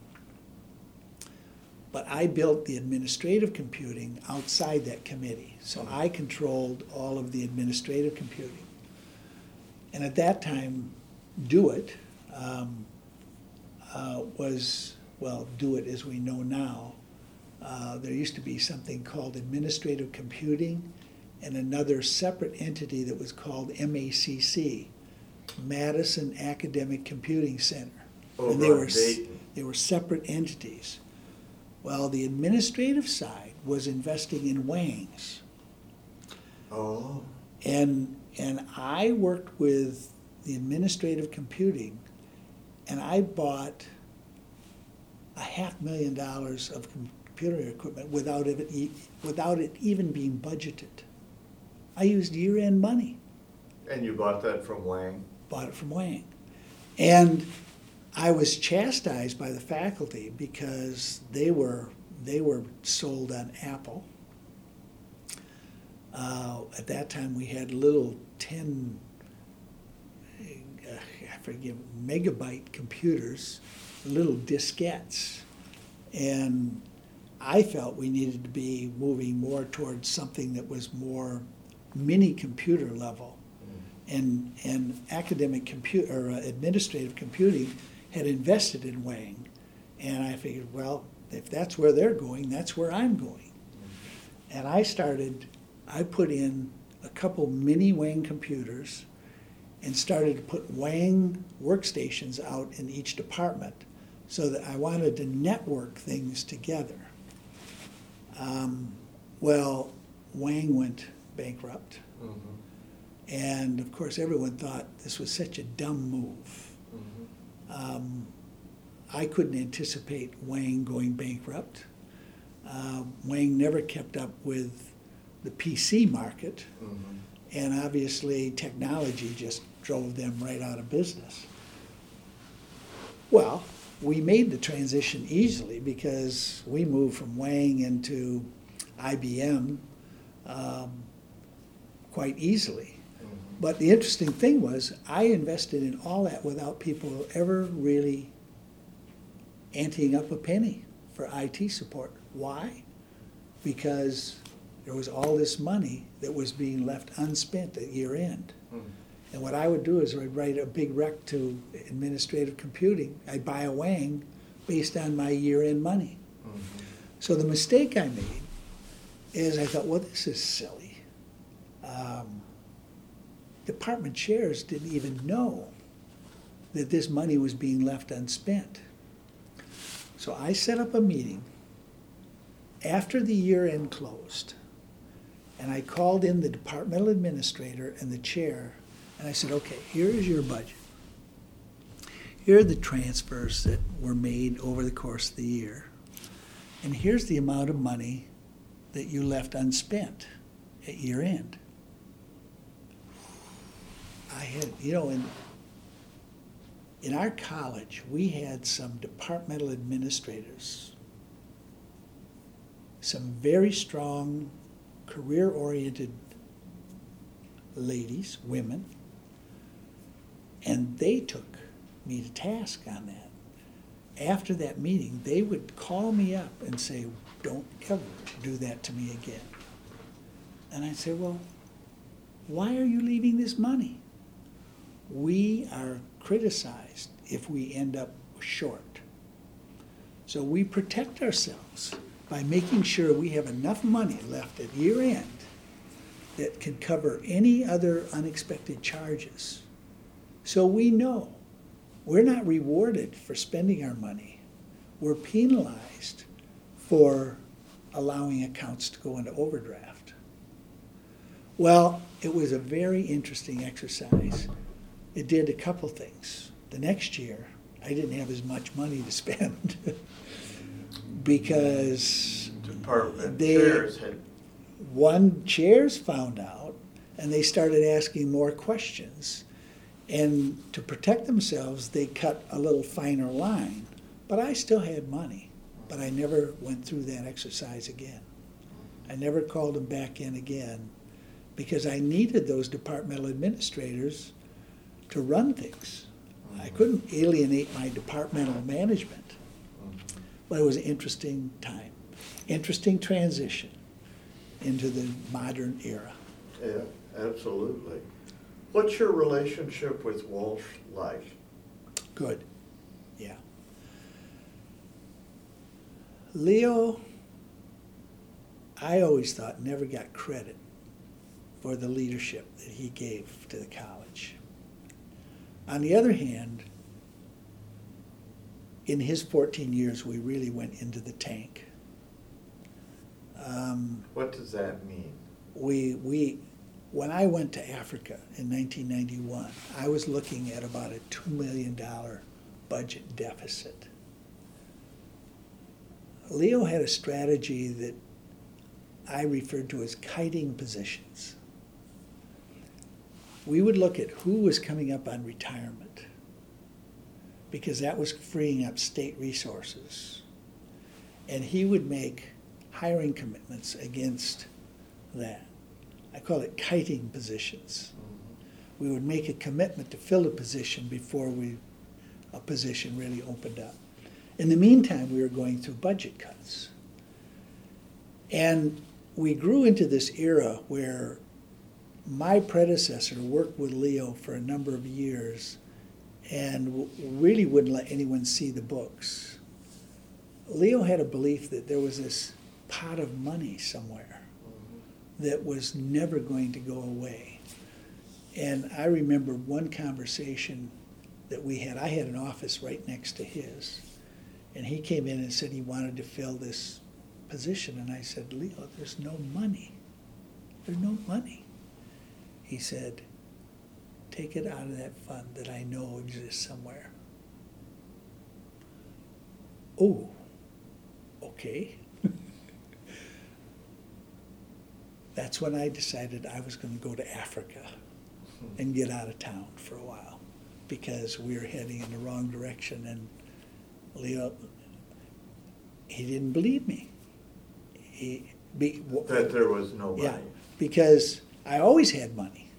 But I built the administrative computing outside that committee. So I controlled all of the administrative computing. And at that time, DoIT um, uh, was, well, DoIT as we know now. Uh, there used to be something called administrative computing and another separate entity that was called M A C C, Madison Academic Computing Center. Over and they were, Dayton. They were separate entities. Well, the administrative side was investing in Wang's. Oh. And and I worked with the administrative computing, and I bought a half million dollars of computer equipment without it, without it even being budgeted. I used year-end money. And you bought that from Wang? Bought it from Wang. And I was chastised by the faculty because they were they were sold on Apple. Uh, at that time, we had little ten, uh, I forget, megabyte computers, little diskettes, and I felt we needed to be moving more towards something that was more mini computer level, mm. and and academic compute or uh, administrative computing had invested in Wang, and I figured, well, if that's where they're going, that's where I'm going. And I started, I put in a couple mini Wang computers and started to put Wang workstations out in each department so that I wanted to network things together. Um, well, Wang went bankrupt. Mm-hmm. And of course, everyone thought this was such a dumb move. Um, I couldn't anticipate Wang going bankrupt. Uh, Wang never kept up with the P C market, mm-hmm. and obviously technology just drove them right out of business. Well, we made the transition easily because we moved from Wang into I B M um, quite easily. But the interesting thing was I invested in all that without people ever really anteing up a penny for I T support. Why? Because there was all this money that was being left unspent at year end. Mm. And what I would do is I'd write a big rec to administrative computing. I'd buy a Wang based on my year end money. Mm-hmm. So the mistake I made is I thought, well, this is silly. Um, department chairs didn't even know that this money was being left unspent. So I set up a meeting after the year end closed, and I called in the departmental administrator and the chair, and I said, okay, here is your budget. Here are the transfers that were made over the course of the year, and here's the amount of money that you left unspent at year end. I had, you know, in, in our college, we had some departmental administrators, some very strong, career-oriented ladies, women, and they took me to task on that. After that meeting, they would call me up and say, don't ever do that to me again. And I'd say, well, why are you leaving this money? We are criticized if we end up short. So we protect ourselves by making sure we have enough money left at year end that can cover any other unexpected charges. So we know we're not rewarded for spending our money. We're penalized for allowing accounts to go into overdraft. Well, it was a very interesting exercise. It did a couple things. The next year, I didn't have as much money to spend because department they, chairs had... one chairs found out, and they started asking more questions. And to protect themselves, they cut a little finer line. But I still had money, but I never went through that exercise again. I never called them back in again because I needed those departmental administrators to run things. I couldn't alienate my departmental management. But it was an interesting time, interesting transition into the modern era. Yeah, absolutely. What's your relationship with Walsh like? Good, yeah. Leo, I always thought, never got credit for the leadership that he gave to the college. On the other hand, in his fourteen years, we really went into the tank. Um, what does that mean? We, we, when I went to Africa in nineteen ninety-one, I was looking at about a two million dollars budget deficit. Leo had a strategy that I referred to as kiting positions. We would look at who was coming up on retirement because that was freeing up state resources. And he would make hiring commitments against that. I call it kiting positions. Mm-hmm. We would make a commitment to fill a position before we, a position really opened up. In the meantime, we were going through budget cuts. And we grew into this era where my predecessor worked with Leo for a number of years and w- really wouldn't let anyone see the books. Leo had a belief that there was this pot of money somewhere that was never going to go away. And I remember one conversation that we had. I had an office right next to his. And he came in and said he wanted to fill this position. And I said, Leo, there's no money. There's no money. He said, take it out of that fund that I know exists somewhere. Oh, okay. That's when I decided I was going to go to Africa and get out of town for a while because we were heading in the wrong direction. And Leo, he didn't believe me. He, be, that there was no money. Yeah, because I always had money.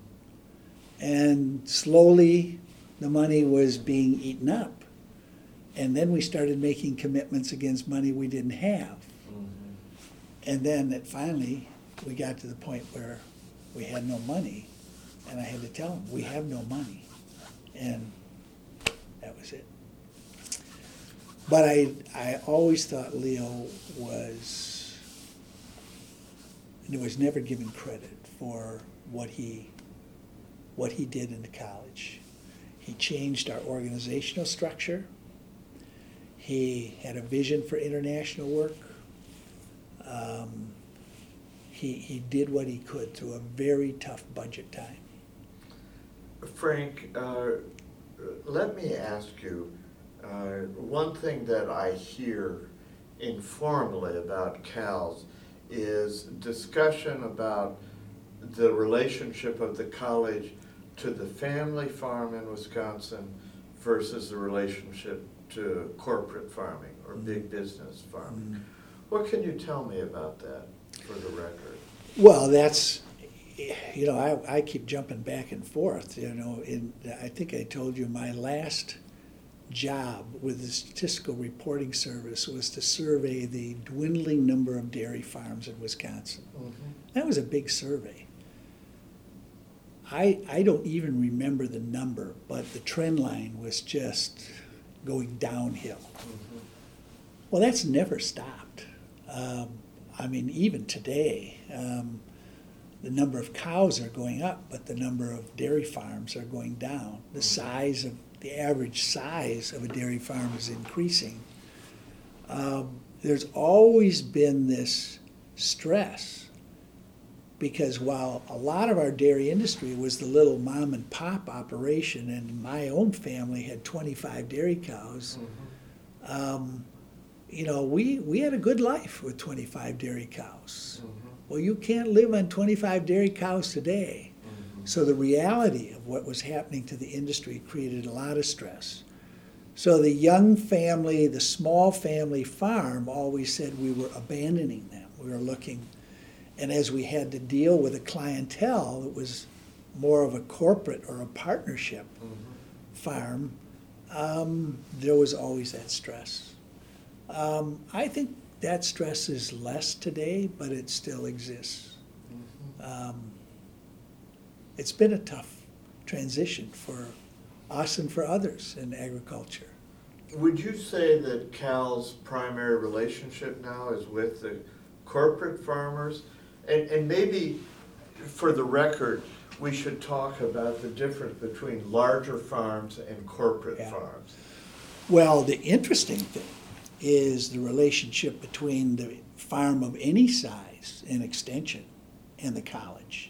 Mm-hmm. And slowly the money was being eaten up. And then we started making commitments against money we didn't have. Mhm. And then it finally, we got to the point where we had no money, and I had to tell them, we have no money. And that was it. But I, I always thought Leo was, and was never given credit for what he, what he did in the college. He changed our organizational structure. He had a vision for international work. Um, he, he did what he could through a very tough budget time. Frank, uh, let me ask you, uh, one thing that I hear informally about CALS is discussion about the relationship of the college to the family farm in Wisconsin versus the relationship to corporate farming or big business farming. Mm-hmm. What can you tell me about that, for the record? Well, that's, you know, I, I keep jumping back and forth, you know. In, I think I told you my last job with the Statistical Reporting Service was to survey the dwindling number of dairy farms in Wisconsin. Mm-hmm. That was a big survey. I, I don't even remember the number, but the trend line was just going downhill. Mm-hmm. Well, that's never stopped. Um, I mean, even today, um, the number of cows are going up, but the number of dairy farms are going down. The size of, the average size of a dairy farm is increasing. Um, there's always been this stress, because while a lot of our dairy industry was the little mom and pop operation, and my own family had twenty-five dairy cows, mm-hmm. um, you know, we, we had a good life with twenty-five dairy cows. Mm-hmm. Well, you can't live on twenty-five dairy cows today. Mm-hmm. So the reality of what was happening to the industry created a lot of stress. So the young family, the small family farm, always said we were abandoning them. We were looking, and as we had to deal with a clientele that was more of a corporate or a partnership mm-hmm. farm, um, there was always that stress. Um, I think that stress is less today, but it still exists. Mm-hmm. Um, it's been a tough transition for us and for others in agriculture. Would you say that CAL's primary relationship now is with the corporate farmers? And, and maybe, for the record, we should talk about the difference between larger farms and corporate yeah. farms. Well, the interesting thing is the relationship between the farm of any size and extension and the college.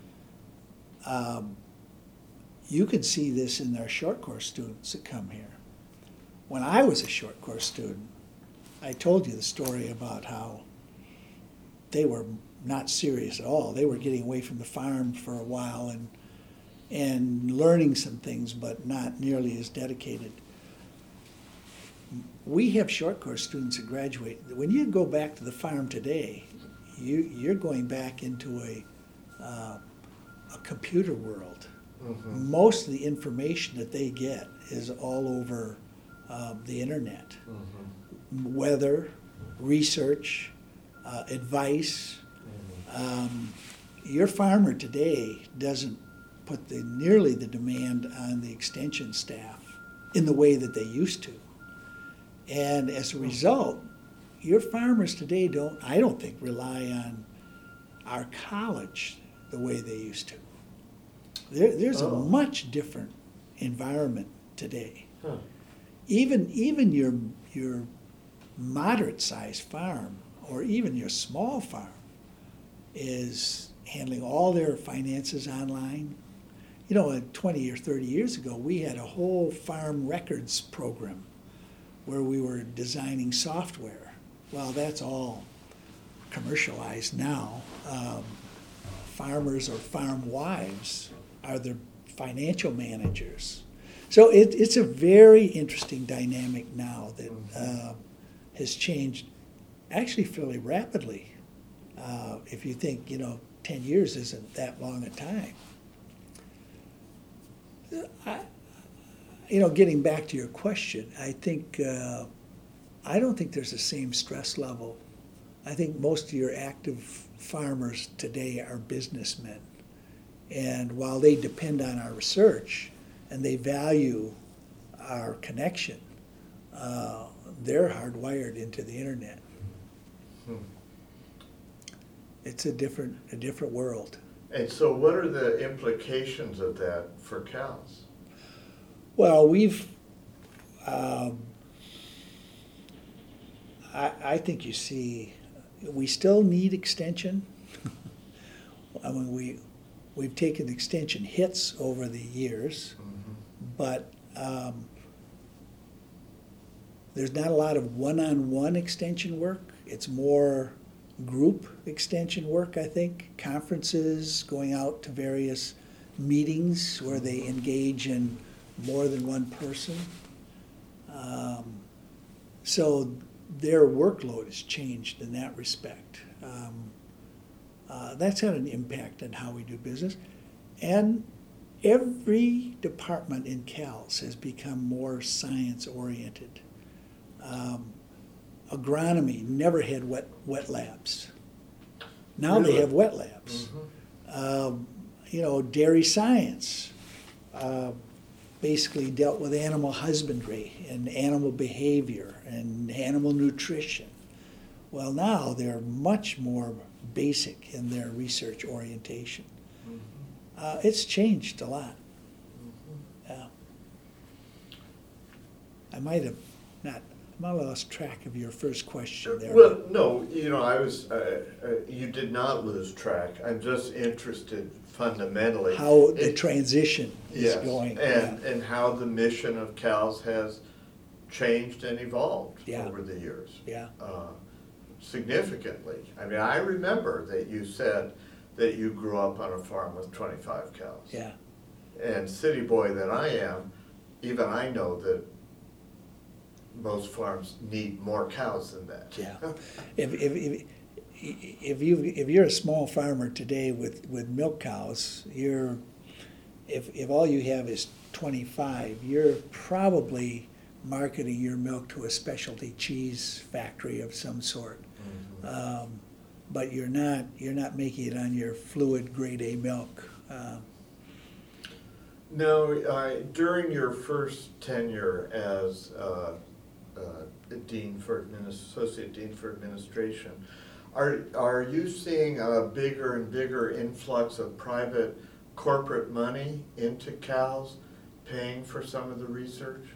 Um, you can see this in our short course students that come here. When I was a short course student, I told you the story about how they were not serious at all. They were getting away from the farm for a while and and learning some things, but not nearly as dedicated. We have short course students that graduate. When you go back to the farm today, you, you're going back into a, uh, a computer world. Mm-hmm. Most of the information that they get is all over uh, the internet. Mm-hmm. Weather, research, uh, advice. Mm-hmm. Um, your farmer today doesn't put the, nearly the demand on the extension staff in the way that they used to. And as a result, your farmers today don't, I don't think, rely on our college the way they used to. There, there's oh. a much different environment today. Huh. Even even your your moderate-sized farm, or even your small farm, is handling all their finances online. You know, twenty or thirty years ago, we had a whole farm records program where we were designing software. Well, that's all commercialized now. Um, farmers or farm wives are the financial managers. So it, it's a very interesting dynamic now that uh, has changed actually fairly rapidly. Uh, if you think, you know, ten years isn't that long a time. I, you know, getting back to your question, I think, uh, I don't think there's the same stress level. I think most of your active farmers today are businessmen. And while they depend on our research and they value our connection, uh, they're hardwired into the internet. Hmm. It's a different, a different world. And so what are the implications of that for cows? Well, we've, um, I, I think you see, we still need extension. I mean, we, we've taken extension hits over the years, Mm-hmm. but um, there's not a lot of one-on-one extension work. It's more group extension work, I think. Conferences, going out to various meetings where they engage in more than one person. Um, so their workload has changed in that respect. Um, uh, that's had an impact on how we do business. And every department in C A L S has become more science-oriented. Um, agronomy never had wet, wet labs. Now Really? they have wet labs. Mm-hmm. Um, you know, dairy science uh, basically dealt with animal husbandry and animal behavior and animal nutrition. Well, now they're much more basic in their research orientation. Mm-hmm. Uh, it's changed a lot. Mm-hmm. Yeah. I might have not, I might have lost track of your first question there. Well, no, you know, I was, uh, uh, you did not lose track. I'm just interested fundamentally. How the in- transition is Yes, going. and, yeah. and how the mission of C A L S has changed and evolved Yeah. over the years. Yeah. Uh, significantly. I mean, I remember that you said that you grew up on a farm with twenty-five cows. Yeah. And city boy that I am, even I know that most farms need more cows than that. Yeah. If, if, if, if you, if you're a small farmer today with, with milk cows, you're, if, if all you have is twenty-five, you're probably marketing your milk to a specialty cheese factory of some sort. Mhm. Um, but you're not, you're not making it on your fluid grade A milk. Uh, No, uh, during your first tenure as uh, uh, dean for adminis- associate dean for administration, are are you seeing a bigger and bigger influx of private corporate money into C A L S, paying for some of the research?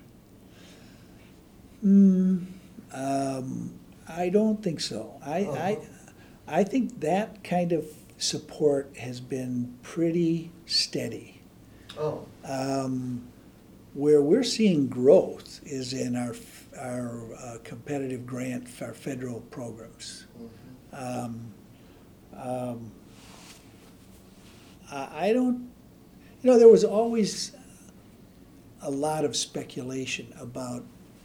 Mm, um, I don't think so. I, Uh-huh. I, I think that kind of support has been pretty steady. Oh, Um, where we're seeing growth is in our our uh, competitive grant for our federal programs. mhm. Um, um, I, I don't, you know, there was always a lot of speculation about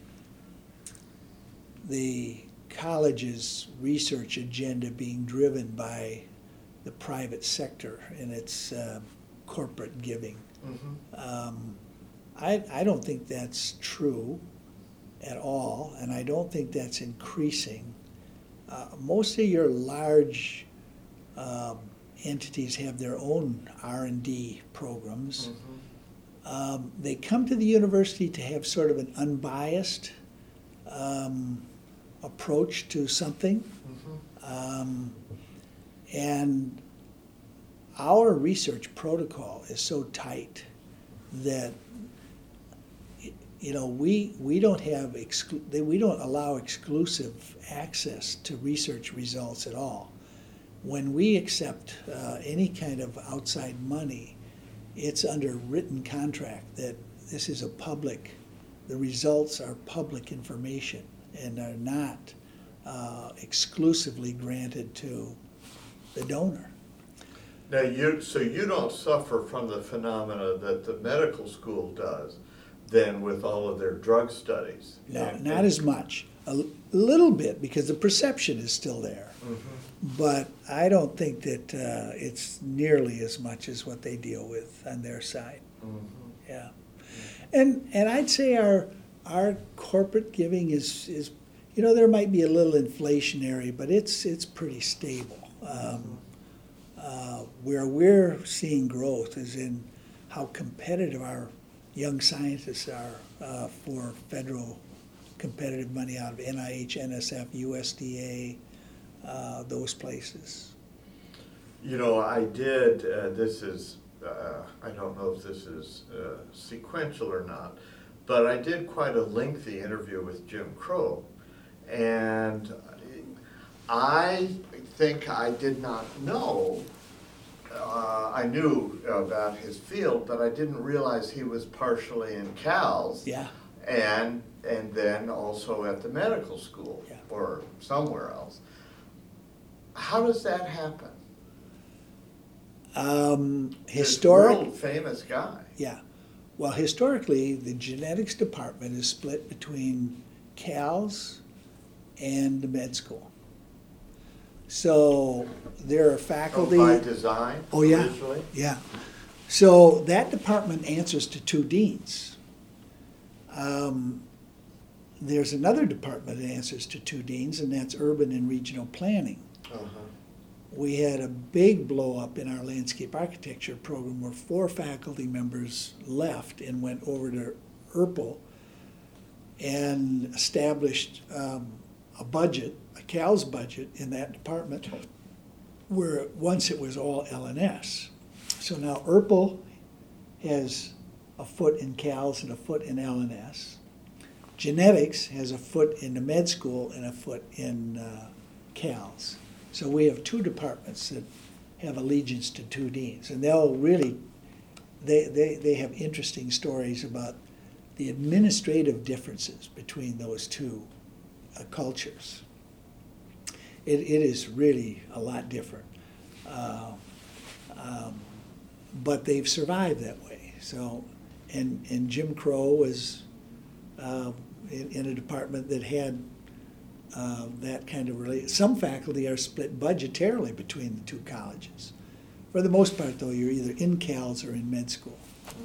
the college's research agenda being driven by the private sector and its uh, corporate giving. Mhm. Um, I, I don't think that's true at all, and I don't think that's increasing. Uh, most of your large um, entities have their own R and D programs. Mhm. Um, they come to the university to have sort of an unbiased um, approach to something. Mhm. Um, and our research protocol is so tight that, you know, we, we don't have, exclu- we don't allow exclusive access to research results at all. When we accept uh, any kind of outside money, it's under written contract that this is a public, the results are public information and are not uh, exclusively granted to the donor. Now, you, so you don't suffer from the phenomena that the medical school does then with all of their drug studies? No, And- not and- as much. A l- little bit, because the perception is still there. Mhm. But I don't think that uh, it's nearly as much as what they deal with on their side. Mhm. Yeah. And, and I'd say our, our corporate giving is, is, you know, there might be a little inflationary, but it's, it's pretty stable. Um, uh, where we're seeing growth is in how competitive our young scientists are uh, for federal competitive money out of N I H, N S F, U S D A, uh, those places. You know, I did, uh, this is, uh, I don't know if this is uh, sequential or not, but I did quite a lengthy interview with Jim Crow. And I think I did not know, uh, I knew about his field, but I didn't realize he was partially in CALS. Yeah. And, and then also at the medical school, yeah. or somewhere else. How does that happen? Um, This historic, world famous guy. yeah. Well, historically, the genetics department is split between CALS and the med school. So there are faculty. Oh, by design? Oh, yeah, Usually? yeah. So that department answers to two deans. Um, there's another department that answers to two deans, and that's urban and regional planning. Uh-huh. We had a big blow up in our landscape architecture program where four faculty members left and went over to U R P L and established um, a budget, a CALS budget in that department, where once it was all L N S. So now U R P L has a foot in CALS and a foot in L N S. Genetics has a foot in the med school and a foot in uh, CALS. So we have two departments that have allegiance to two deans, and they'll really, they, they, they have interesting stories about the administrative differences between those two uh, cultures. It, it is really a lot different. Uh, um, but they've survived that way. So, and, and Jim Crow was uh, in, in a department that had Uh, that kind of relate. Some faculty are split budgetarily between the two colleges. For the most part, though, you're either in CALS or in med school.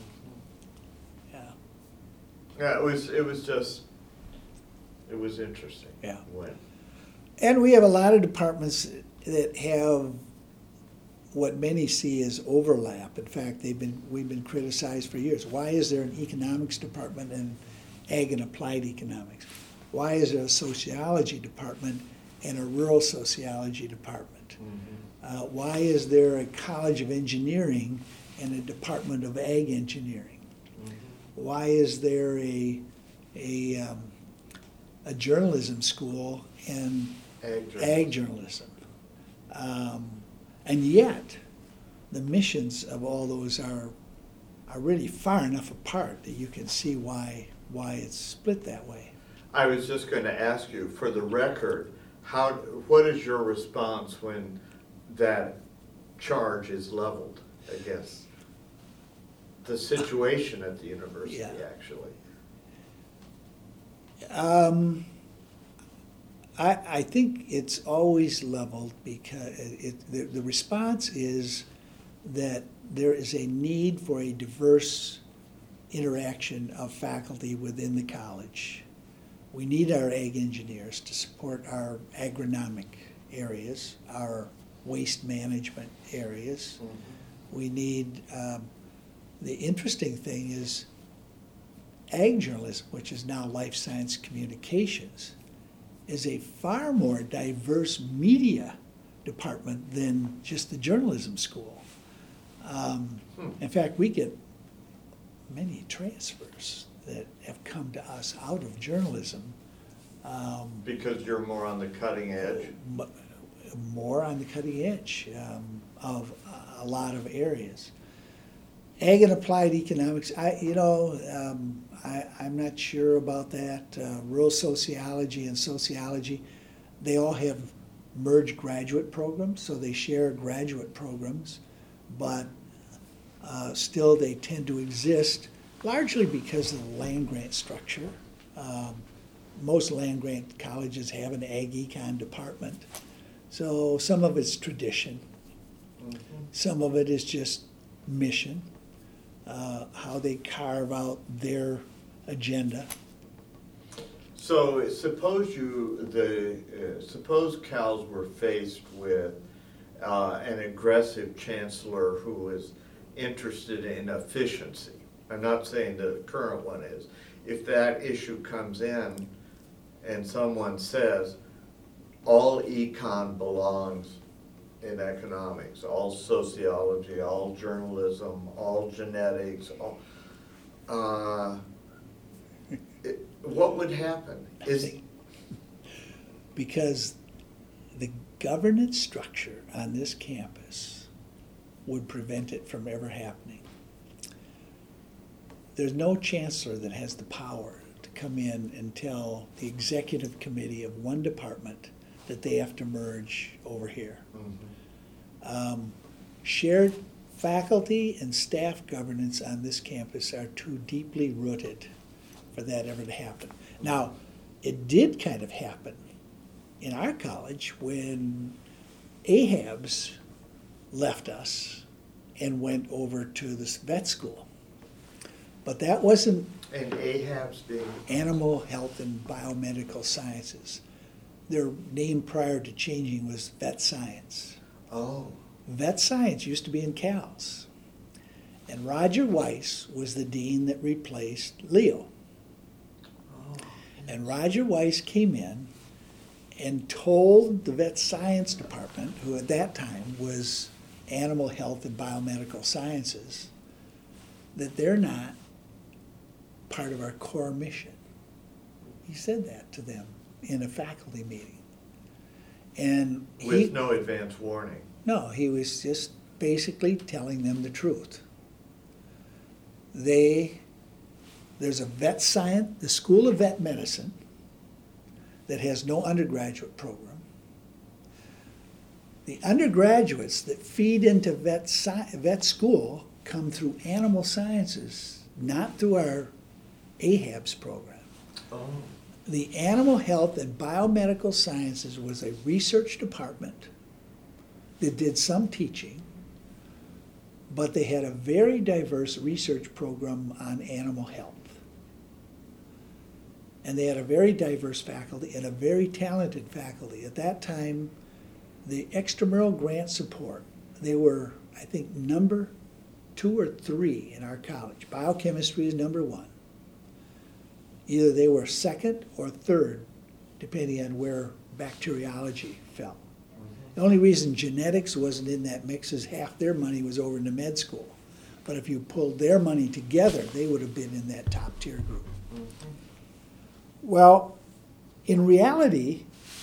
Yeah. Yeah, it was, it was just, it was interesting. Yeah. When. And we have a lot of departments that have what many see as overlap. In fact, they've been we've been criticized for years. Why is there an economics department and ag and applied economics? Why is there a sociology department and a rural sociology department? Mm-hmm. Uh, why is there a college of engineering and a department of ag engineering? Mm-hmm. Why is there a a, um, a journalism school and ag journalism? Ag journalism? Um, and yet, the missions of all those are are really far enough apart that you can see why why it's split that way. I was just going to ask you, for the record, how, what is your response when that charge is leveled against the situation at the university, yeah. actually? Um, I, I think it's always leveled because it, the, the response is that there is a need for a diverse interaction of faculty within the college. We need our ag engineers to support our agronomic areas, our waste management areas. Mm-hmm. We need, um, the interesting thing is ag journalism, which is now life science communications, is a far more diverse media department than just the journalism school. Um, hmm. In fact, we get many transfers that have come to us out of journalism. Um, because you're more on the cutting edge? More on the cutting edge um, of a lot of areas. Ag and applied economics, I, you know, um, I, I'm not sure about that. Uh, rural sociology and sociology, they all have merged graduate programs, so they share graduate programs, but uh, still they tend to exist largely because of the land grant structure. Um, most land grant colleges have an ag econ department. So some of it's tradition. Mm-hmm. Some of it is just mission. uh, how they carve out their agenda. So suppose you, the, uh, suppose Cal's were faced with uh, an aggressive chancellor who is interested in efficiency. I'm not saying the current one is. If that issue comes in and someone says, all econ belongs in economics, all sociology, all journalism, all genetics, all, uh, it, what would happen? Is because the governance structure on this campus would prevent it from ever happening. There's no chancellor that has the power to come in and tell the executive committee of one department that they have to merge over here. Mm-hmm. Um, shared faculty and staff governance on this campus are too deeply rooted for that ever to happen. Now, it did kind of happen in our college when Ahab's left us and went over to this vet school. But that wasn't and Ahab's being animal health and biomedical sciences. Their name prior to changing was vet science. Oh. Vet science used to be in Cal's. And Roger Weiss was the dean that replaced Leo. Oh. And Roger Weiss came in and told the vet science department, who at that time was animal health and biomedical sciences, that they're not part of our core mission. He said that to them in a faculty meeting. And with he, no advance warning. No, he was just basically telling them the truth. They, there's a vet science, the School of Vet Medicine, that has no undergraduate program. The undergraduates that feed into vet, sci- vet school come through animal sciences, not through our Ahab's program. Oh. The animal health and biomedical sciences was a research department that did some teaching, but they had a very diverse research program on animal health. And they had a very diverse faculty and a very talented faculty. At that time, the extramural grant support, they were, I think, number two or three in our college. Biochemistry is number one. Either they were second or third, depending on where bacteriology fell. Mm-hmm. The only reason genetics wasn't in that mix is half their money was over in the med school. But if you pulled their money together, they would have been in that top tier group. Mm-hmm. Well, in reality,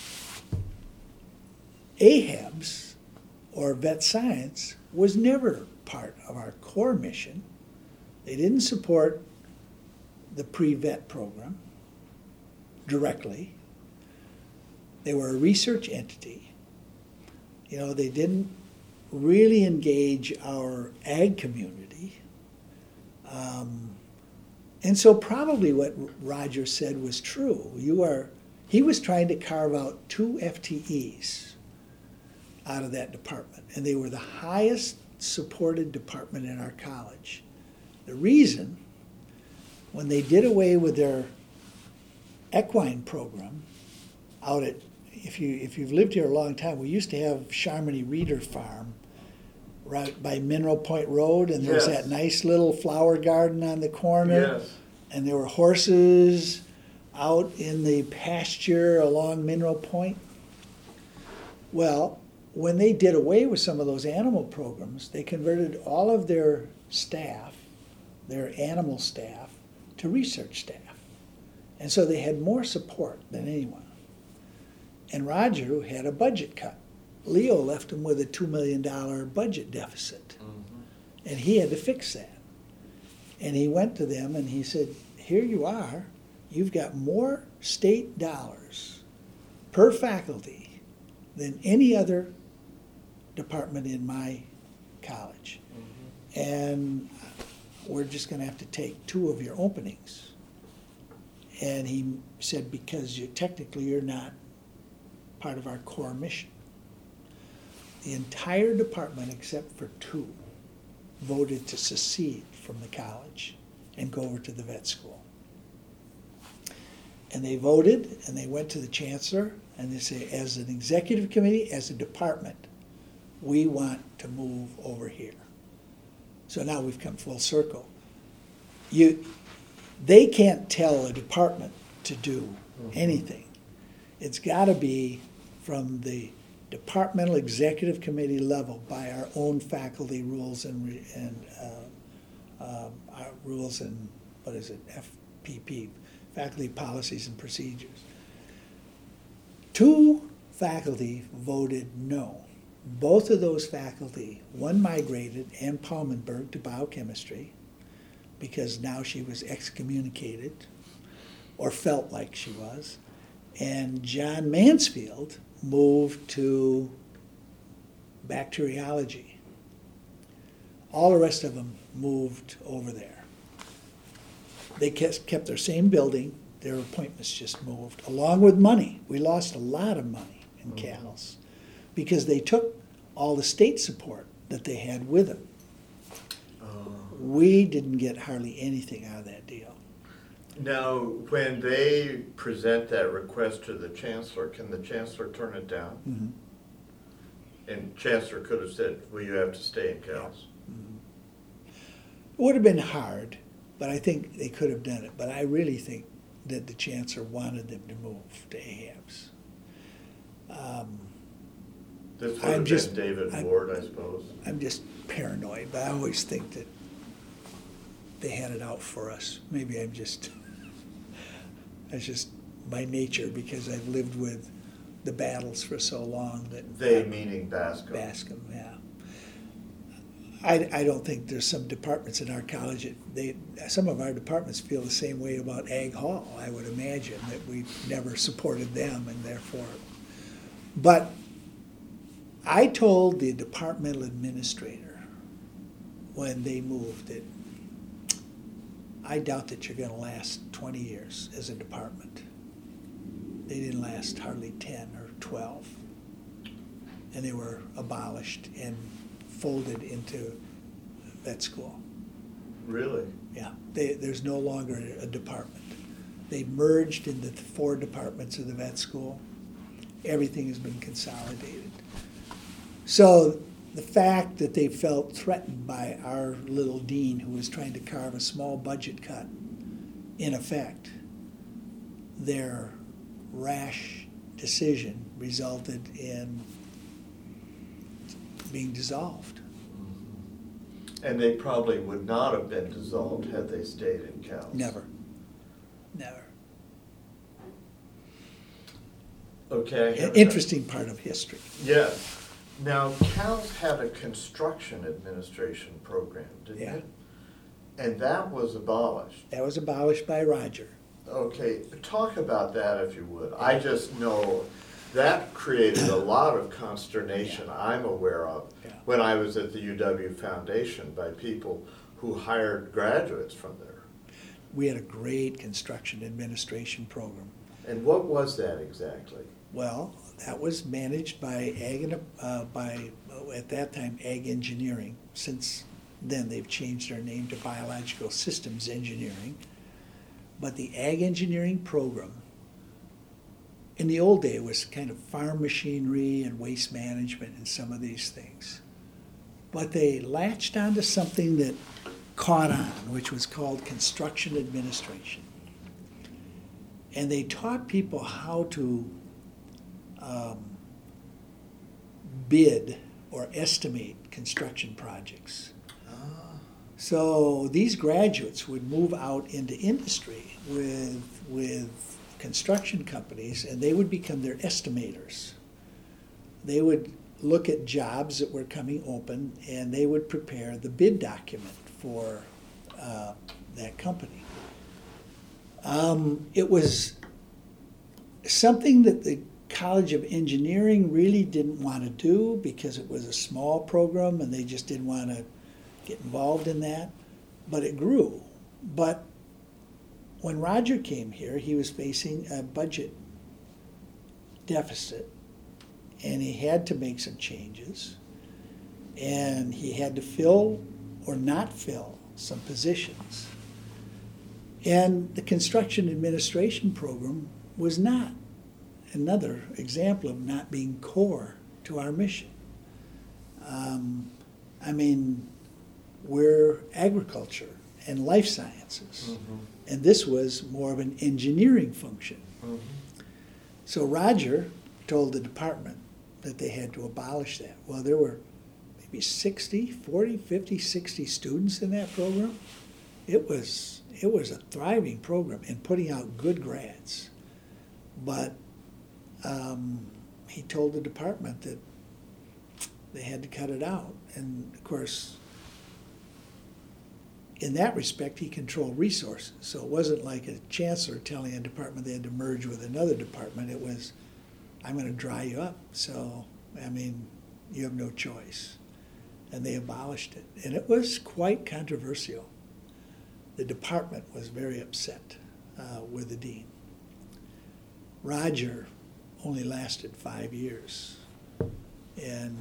Ahab's, or vet science, was never part of our core mission. They didn't support the pre-vet program directly. They were a research entity. You know, they didn't really engage our ag community. Um, and so probably what Roger said was true. You are, he was trying to carve out two F T Es out of that department, and they were the highest supported department in our college. The reason, when they did away with their equine program out at, if you if you've lived here a long time, we used to have Charmony Reeder Farm right by Mineral Point Road, and there's yes. that nice little flower garden on the corner. Yes. And there were horses out in the pasture along Mineral Point. Well, when they did away with some of those animal programs, they converted all of their staff, their animal staff, to research staff. And so they had more support than anyone. And Roger had a budget cut. Leo left him with a two million dollars budget deficit. Mm-hmm. And he had to fix that. And he went to them and he said, here you are, you've got more state dollars per faculty than any other department in my college. Mm-hmm. And we're just going to have to take two of your openings. And he said, because you technically you're not part of our core mission. The entire department, except for two, voted to secede from the college and go over to the vet school. And they voted, and they went to the chancellor, and they say, as an executive committee, as a department, we want to move over here. So now we've come full circle. You, they can't tell a department to do anything. It's got to be from the departmental executive committee level by our own faculty rules and, re- and uh, um, our rules and, what is it, F P P, faculty policies and procedures. Two faculty voted no. Both of those faculty, one migrated, Ann Palmenberg, to biochemistry because now she was excommunicated, or felt like she was, and John Mansfield moved to bacteriology. All the rest of them moved over there. They kept their same building, their appointments just moved, along with money. We lost a lot of money in mm-hmm. C A L S because they took all the state support that they had with them. Oh. We didn't get hardly anything out of that deal. Now, when they present that request to the chancellor, can the chancellor turn it down? Mm-hmm. And chancellor could have said, well, you have to stay in C A L S. Yeah. Mm-hmm. It would have been hard, but I think they could have done it. But I really think that the chancellor wanted them to move to A H A B S. Um, this would have just, been David I'm, Ward, I suppose. I'm just paranoid, but I always think that they had it out for us. Maybe I'm just, that's just my nature because I've lived with the battles for so long. That They I, meaning Bascom. Bascom, yeah. I, I don't think there's some departments in our college, that they, some of our departments feel the same way about Ag Hall, I would imagine, that we never supported them and therefore. But I told the departmental administrator when they moved that I doubt that you're going to last twenty years as a department. They didn't last hardly ten or twelve. And they were abolished and folded into vet school. Really? Yeah. They, there's no longer a department. They merged into the four departments of the vet school. Everything has been consolidated. So the fact that they felt threatened by our little dean who was trying to carve a small budget cut, in effect, their rash decision resulted in being dissolved. And they probably would not have been dissolved had they stayed in C A L S. Never. Never. Okay. An interesting part of history. Yes. Now, C A L S had a construction administration program, didn't Yeah. it? And that was abolished. That was abolished by Roger. Okay, talk about that if you would. I just know that created a lot of consternation Yeah. I'm aware of Yeah. when I was at the U W Foundation by people who hired graduates from there. We had a great construction administration program. And what was that exactly? Well, that was managed by Ag, and, uh, by, uh, at that time, Ag Engineering. Since then, they've changed their name to Biological Systems Engineering. But the Ag Engineering program, in the old day, was kind of farm machinery and waste management and some of these things. But they latched onto something that caught on, which was called construction administration. And they taught people how to um, bid or estimate construction projects. Ah. So these graduates would move out into industry with, with construction companies, and they would become their estimators. They would look at jobs that were coming open, and they would prepare the bid document for uh, that company. Um, it was something that the College of Engineering really didn't want to do because it was a small program and they just didn't want to get involved in that, but it grew. But when Roger came here, he was facing a budget deficit and he had to make some changes, and he had to fill or not fill some positions. And the construction administration program was not. Another example of not being core to our mission. Um, I mean, we're agriculture and life sciences. Mm-hmm. And this was more of an engineering function. Mm-hmm. So Roger told the department that they had to abolish that. Well, there were maybe sixty, forty, fifty, sixty students in that program. It was, it was a thriving program and putting out good grads. But um, he told the department that they had to cut it out. And of course, in that respect, he controlled resources. So it wasn't like a chancellor telling a department they had to merge with another department. It was, I'm going to dry you up. So, I mean, you have no choice. And they abolished it. And it was quite controversial. The department was very upset uh, with the dean. Roger only lasted five years. And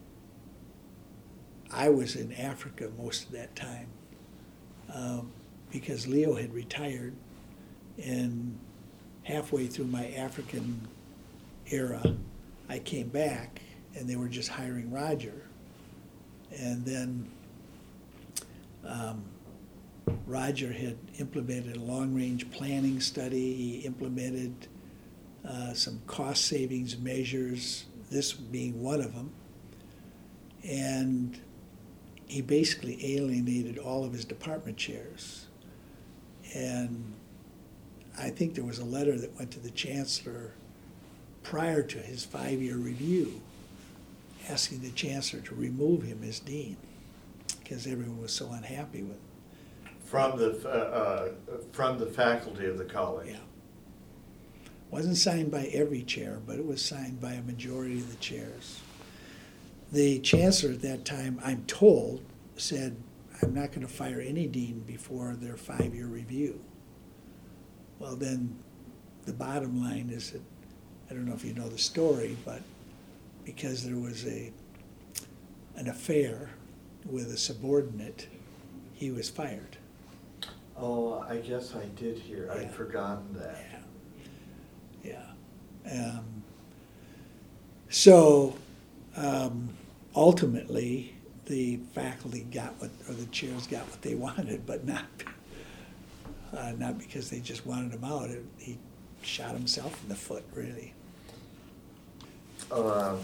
I was in Africa most of that time um, because Leo had retired, and halfway through my African era, I came back and they were just hiring Roger. And then um, Roger had implemented a long-range planning study. He implemented uh, some cost savings measures, this being one of them. And he basically alienated all of his department chairs. And I think there was a letter that went to the chancellor prior to his five-year review asking the chancellor to remove him as dean because everyone was so unhappy with him. From the, uh, uh, from the faculty of the college? Yeah. Wasn't signed by every chair, but it was signed by a majority of the chairs. The chancellor at that time, I'm told, said, I'm not going to fire any dean before their five-year review. Well, then the bottom line is that, I don't know if you know the story, but because there was a an affair with a subordinate, he was fired. Oh, I guess I did hear. Yeah. I'd forgotten that. Yeah. Yeah. Um, so um, ultimately, the faculty got what, or the chairs got what they wanted, but not uh, not because they just wanted him out. It, he shot himself in the foot, really. Uh,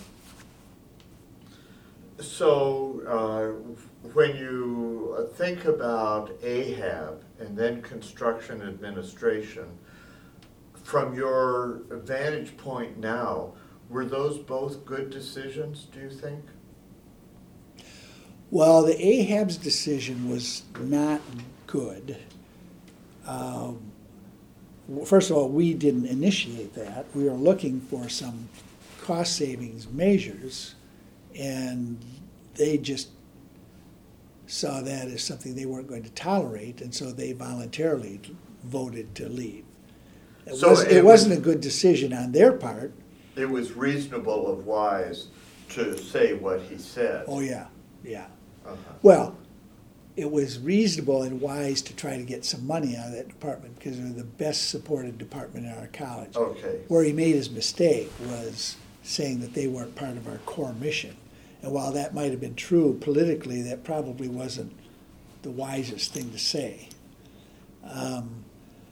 so uh, when you think about AHAB and then construction administration, from your vantage point now, were those both good decisions, do you think? Well, the AHAB's decision was not good. Um, first of all, we didn't initiate that. We were looking for some cost savings measures, and they just saw that as something they weren't going to tolerate, and so they voluntarily voted to leave. It, so was, it, it wasn't a good decision on their part. It was reasonable of Wise to say what he said. Oh, yeah, yeah. Uh-huh. Well, it was reasonable and wise to try to get some money out of that department because they're the best supported department in our college. Okay. Where he made his mistake was saying that they weren't part of our core mission. And while that might have been true politically, that probably wasn't the wisest thing to say. Um,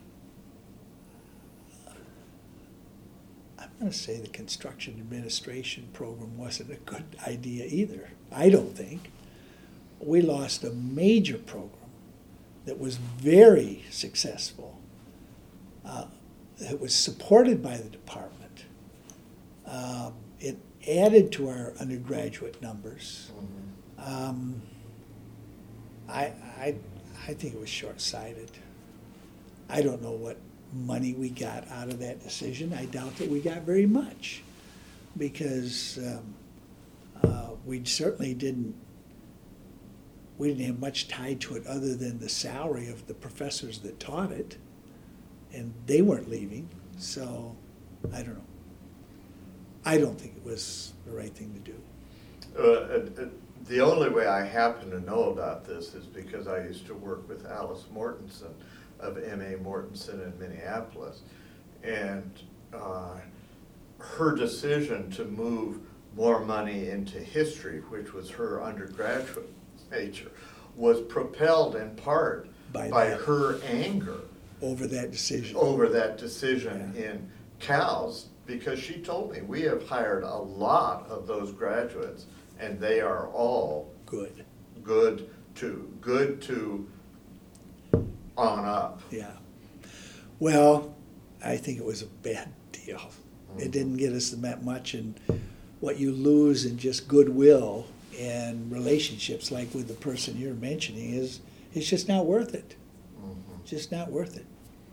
I'm going to say the construction administration program wasn't a good idea either. I don't think. We lost a major program that was very successful. Uh, it was supported by the department. Um, it added to our undergraduate numbers. Mm-hmm. um, I, I, I think it was short-sighted. I don't know what money we got out of that decision. I doubt that we got very much because um, uh, we certainly didn't we didn't have much tied to it other than the salary of the professors that taught it, and they weren't leaving, so I don't know. I don't think it was the right thing to do. Uh, uh, the only way I happen to know about this is because I used to work with Alice Mortensen of M A Mortensen in Minneapolis. And uh, her decision to move more money into history, which was her undergraduate major, was propelled in part by, by her anger over that decision. Over that decision yeah. in Cal's, because she told me, we have hired a lot of those graduates, and they are all good, good to good to on up. Yeah. Well, I think it was a bad deal. Mm-hmm. It didn't get us that much, and what you lose in just goodwill and relationships, like with the person you're mentioning, is it's just not worth it. Mm-hmm. Just not worth it.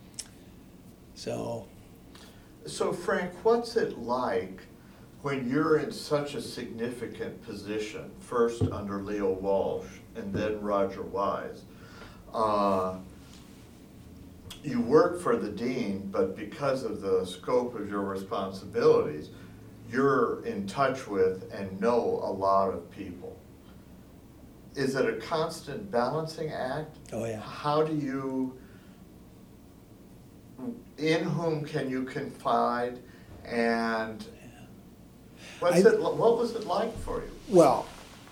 So. So Frank, what's it like when you're in such a significant position, first under Leo Walsh and then Roger Wise? Uh, you work for the dean, but because of the scope of your responsibilities, you're in touch with and know a lot of people. Is it a constant balancing act? Oh, yeah. How do you, in whom can you confide, and what's I, it, what was it like for you? Well,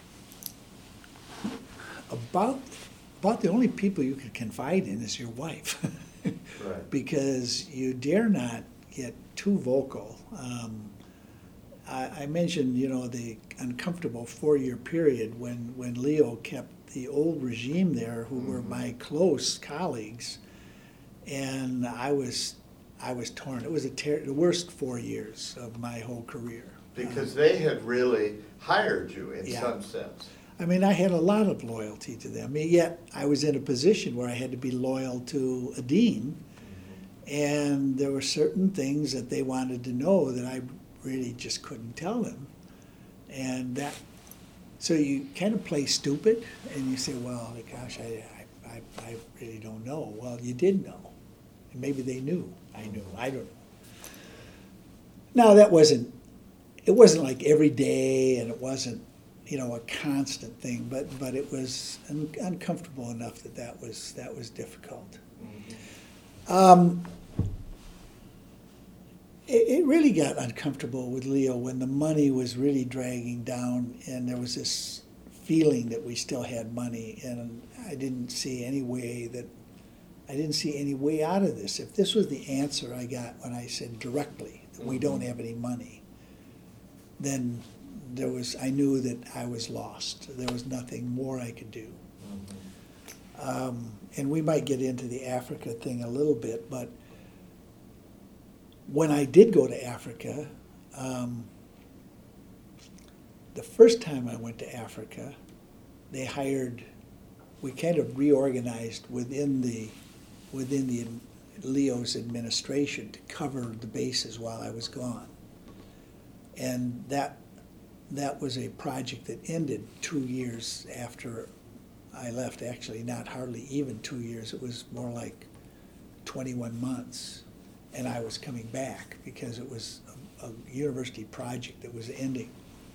about, about the only people you can confide in is your wife. Right. Because you dare not get too vocal. Um, I, I mentioned, you know, the uncomfortable four-year period when, when Leo kept the old regime there, who mm-hmm. were my close colleagues, and I was, I was torn. It was a ter- the worst four years of my whole career. Because uh, they had really hired you in yeah. some sense. I mean, I had a lot of loyalty to them, yet I was in a position where I had to be loyal to a dean, mm-hmm. and there were certain things that they wanted to know that I really just couldn't tell them. And that, so you kind of play stupid, and you say, well, gosh, I, I, I really don't know. Well, you did know, and maybe they knew. I knew, I don't know. Now, that wasn't, it wasn't like every day, and it wasn't, you know, a constant thing, but but it was un- uncomfortable enough that that was that was difficult. Mm-hmm. Um, it, it really got uncomfortable with Leo when the money was really dragging down, and there was this feeling that we still had money, and I didn't see any way that I didn't see any way out of this. If this was the answer I got when I said directly that mm-hmm. we don't have any money, then there was, I knew that I was lost. There was nothing more I could do. Mm-hmm. Um, and we might get into the Africa thing a little bit, but when I did go to Africa, um, the first time I went to Africa, they hired, we kind of reorganized within the, within the Leo's administration to cover the bases while I was gone. And that That was a project that ended two years after I left. Actually, not hardly even two years. It was more like twenty-one months. And I was coming back because it was a, a university project that was ending.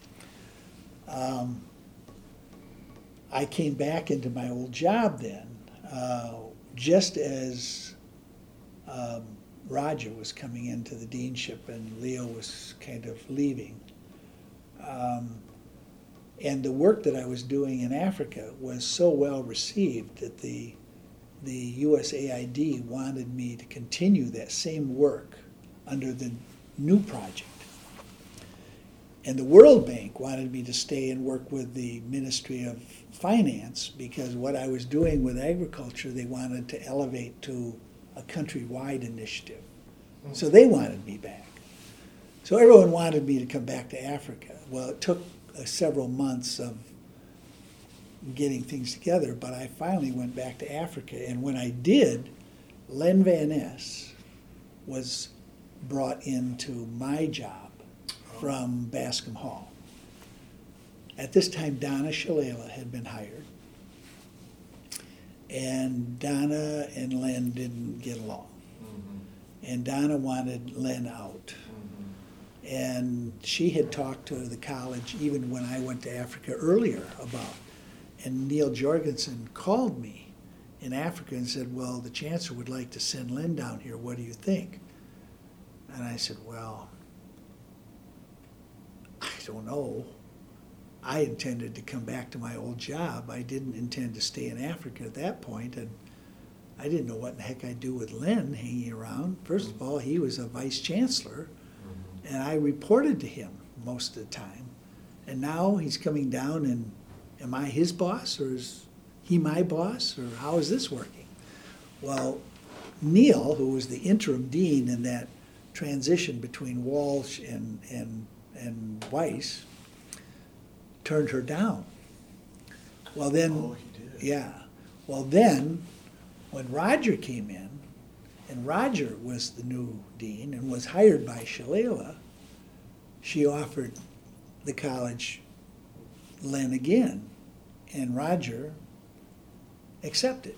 Um, I came back into my old job then, uh, just as um, Roger was coming into the deanship and Leo was kind of leaving. Um, and the work that I was doing in Africa was so well received that the the U S A I D wanted me to continue that same work under the new project. And the World Bank wanted me to stay and work with the Ministry of Finance because what I was doing with agriculture, they wanted to elevate to a countrywide initiative. So they wanted me back. So everyone wanted me to come back to Africa. Well, it took uh, several months of getting things together, but I finally went back to Africa. And when I did, Len Van Ness was brought into my job from Bascom Hall. At this time, Donna Shalala had been hired. And Donna and Len didn't get along. Mm-hmm. And Donna wanted Len out. And she had talked to the college even when I went to Africa earlier about. And Neil Jorgensen called me in Africa and said, well, the chancellor would like to send Lynn down here. What do you think? And I said, well, I don't know. I intended to come back to my old job. I didn't intend to stay in Africa at that point, and I didn't know what the heck I'd do with Lynn hanging around. First of all, he was a vice chancellor, mm-hmm. and I reported to him most of the time. And now he's coming down, and am I his boss, or is he my boss, or how is this working? Well, Neil, who was the interim dean in that transition between Walsh and, and, and Weiss, turned her down. Well then, oh, he did. yeah. Well then, when Roger came in, and Roger was the new dean and was hired by Shalala, she offered the college Lynn again, and Roger accepted.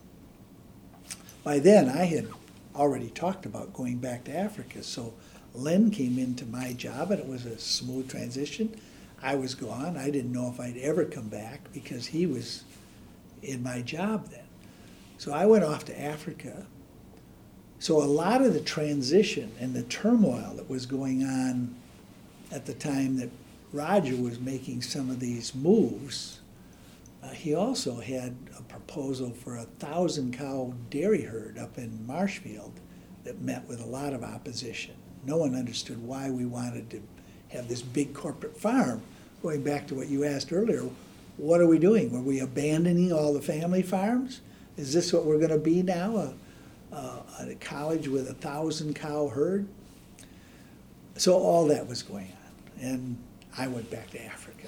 By then, I had already talked about going back to Africa, so Lynn came into my job, and it was a smooth transition. I was gone. I didn't know if I'd ever come back because he was in my job then. So I went off to Africa. So a lot of the transition and the turmoil that was going on at the time that Roger was making some of these moves, uh, he also had a proposal for a thousand cow dairy herd up in Marshfield that met with a lot of opposition. No one understood why we wanted to have this big corporate farm. Going back to what you asked earlier, what are we doing? Were we abandoning all the family farms? Is this what we're going to be now, a, a, a college with a thousand cow herd? So all that was going on, and I went back to Africa.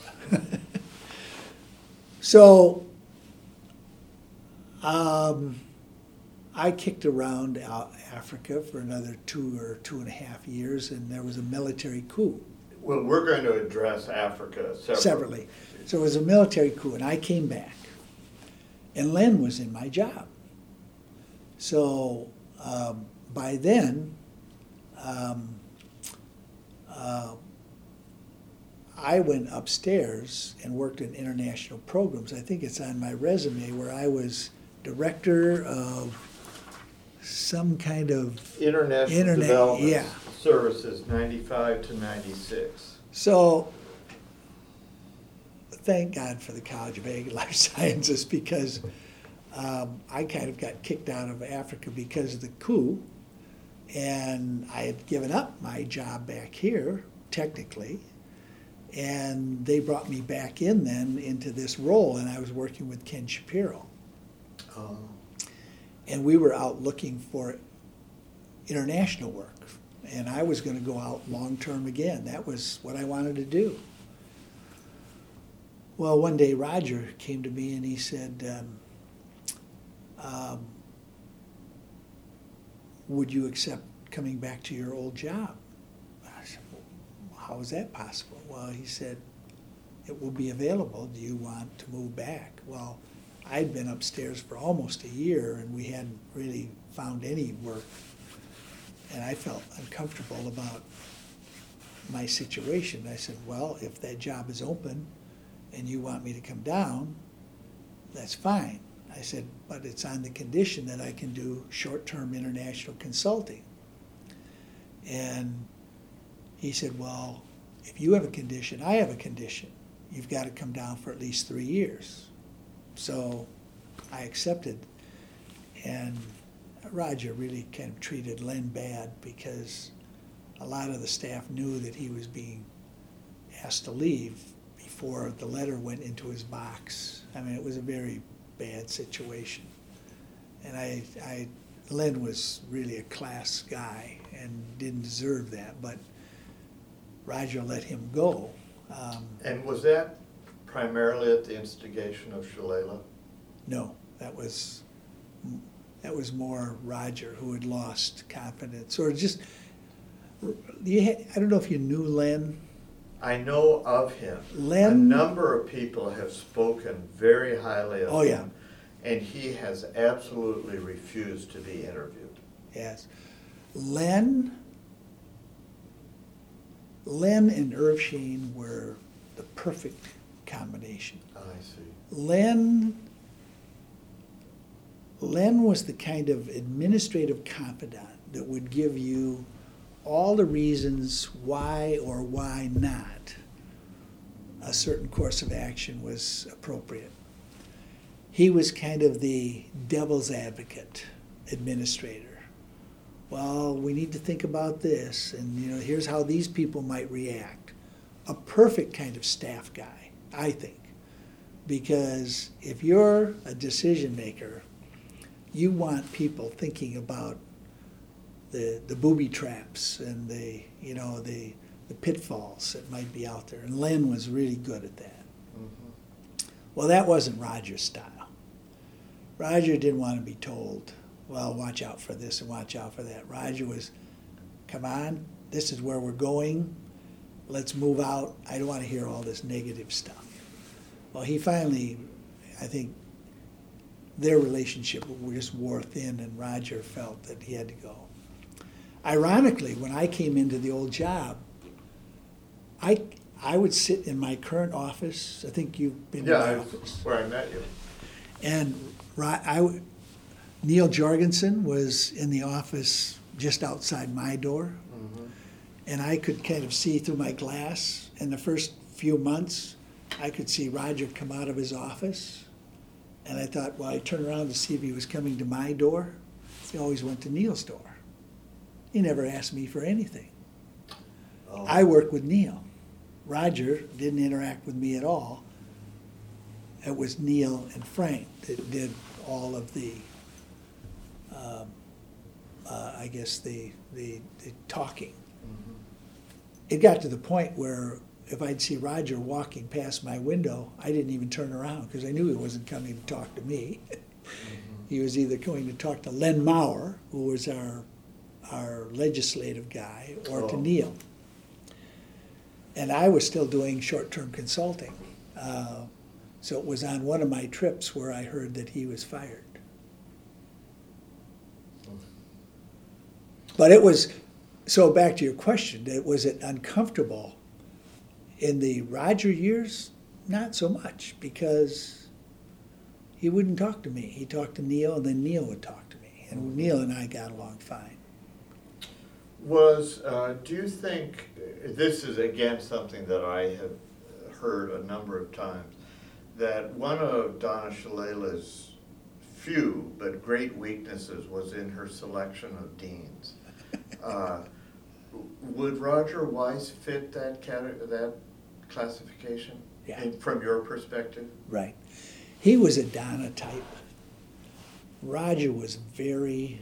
So um, I kicked around Africa for another two or two and a half years, and there was a military coup. Well, we're going to address Africa separately. Separately. So it was a military coup, and I came back. And Lynn was in my job. So um, by then, um, uh, I went upstairs and worked in international programs. I think it's on my resume where I was director of some kind of International internet, Development yeah. Services, ninety-five to ninety-six. So, thank God for the College of Ag and Life Sciences, because um, I kind of got kicked out of Africa because of the coup, and I had given up my job back here, technically, and they brought me back in then into this role, and I was working with Ken Shapiro. Oh. And we were out looking for international work. And I was going to go out long-term again. That was what I wanted to do. Well, one day Roger came to me and he said, um, um, would you accept coming back to your old job? I said, well, how is that possible? Well, he said, it will be available. Do you want to move back? Well, I'd been upstairs for almost a year and we hadn't really found any work. And I felt uncomfortable about my situation. I said, well, if that job is open and you want me to come down, that's fine. I said, but it's on the condition that I can do short-term international consulting. And he said, well, if you have a condition, I have a condition. You've got to come down for at least three years. So I accepted. And Roger really kind of treated Lynn bad because a lot of the staff knew that he was being asked to leave before the letter went into his box. I mean, it was a very bad situation. And I, I, Lynn was really a class guy and didn't deserve that, but Roger let him go. Um, and was that primarily at the instigation of Shalala? No, that was that was more Roger, who had lost confidence, or just. You had, I don't know if you knew Len. I know of him. Len, a number of people have spoken very highly of oh, him. yeah. And he has absolutely refused to be interviewed. Yes. Len Len and Irv Shane were the perfect combination. I see. Len, Len was the kind of administrative confidant that would give you all the reasons why or why not a certain course of action was appropriate. He was kind of the devil's advocate administrator. Well, we need to think about this, and you know, here's how these people might react. A perfect kind of staff guy, I think, because if you're a decision maker, you want people thinking about the the booby traps and the you know the the pitfalls that might be out there, and Len was really good at that. Mm-hmm. Well, that wasn't Roger's style. Roger didn't want to be told, well, watch out for this and watch out for that. Roger was, come on, this is where we're going. Let's move out. I don't want to hear all this negative stuff. Well, he finally, I think, their relationship just wore thin, and Roger felt that he had to go. Ironically, when I came into the old job, I I would sit in my current office. I think you've been Yeah, in my I- office. where I met you. And Ro- I, w- Neil Jorgensen was in the office just outside my door. Mhm. And I could kind of see through my glass. In the first few months, I could see Roger come out of his office. And I thought, well, I turned around to see if he was coming to my door. He always went to Neil's door. He never asked me for anything. Oh. I worked with Neil. Roger didn't interact with me at all. It was Neil and Frank that did all of the, um, uh, I guess, the, the, the talking. Mhm. It got to the point where if I'd see Roger walking past my window, I didn't even turn around because I knew he wasn't coming to talk to me. Mhm. He was either going to talk to Len Maurer, who was our, our legislative guy, or to Oh. Neil. And I was still doing short-term consulting. Uh, so it was on one of my trips where I heard that he was fired. But it was, so back to your question, it, was it uncomfortable? In the Roger years, not so much, because he wouldn't talk to me. He talked to Neil, and then Neil would talk to me. And Neil and I got along fine. Was, uh, do you think, this is again something that I have heard a number of times, that one of Donna Shalala's few but great weaknesses was in her selection of deans. Uh, would Roger Weiss fit that cate- that classification? Yeah. In, from your perspective? Right. He was a Donna type. Roger was very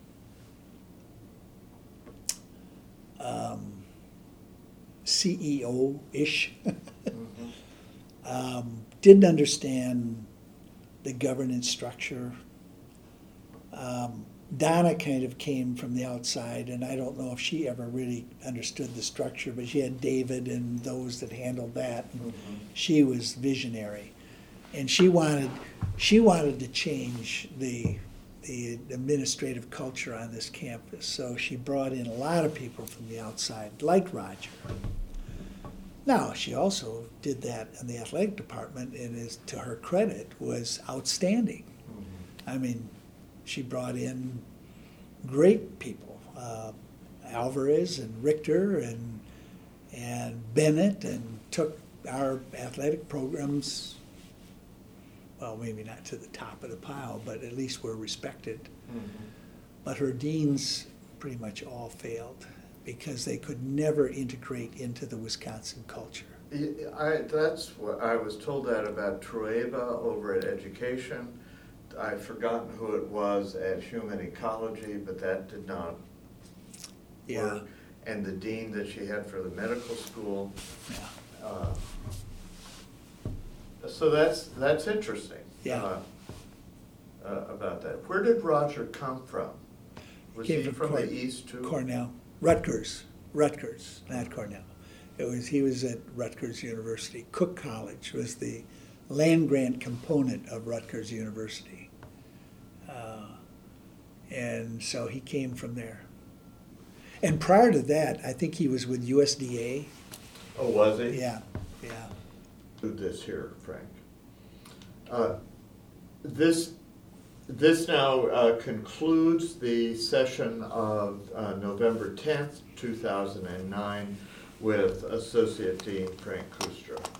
um, C E O-ish. Mm-hmm. um, didn't understand the governance structure. Um, Donna kind of came from the outside, and I don't know if she ever really understood the structure, but she had David and those that handled that. And Mm-hmm. she was visionary, and she wanted she wanted to change the the administrative culture on this campus. So she brought in a lot of people from the outside, like Roger. Now, she also did that in the athletic department, and is, to her credit, was outstanding. Mm-hmm. I mean, she brought in great people, uh, Alvarez and Richter and and Bennett, and took our athletic programs, well, maybe not to the top of the pile, but at least were respected. Mm-hmm. But her deans pretty much all failed because they could never integrate into the Wisconsin culture. Yeah, I, that's what, I was told that about Trueba over at Education. I've forgotten who it was at Human Ecology, but that did not Yeah. work. And the dean that she had for the medical school. Yeah. Uh, so that's, that's interesting. Yeah. uh, uh, About that. Where did Roger come from? Was Came he from from Cor- the east too? Cornell, Rutgers, Rutgers, not Cornell. It was, he was at Rutgers University. Cook College was the land grant component of Rutgers University. Uh, and so he came from there. And prior to that, I think he was with U S D A. Oh, was he? Yeah, yeah. Do this here, Frank. Uh, This, this now uh, concludes the session of uh, November tenth, two thousand nine with Associate Dean Frank Kustra.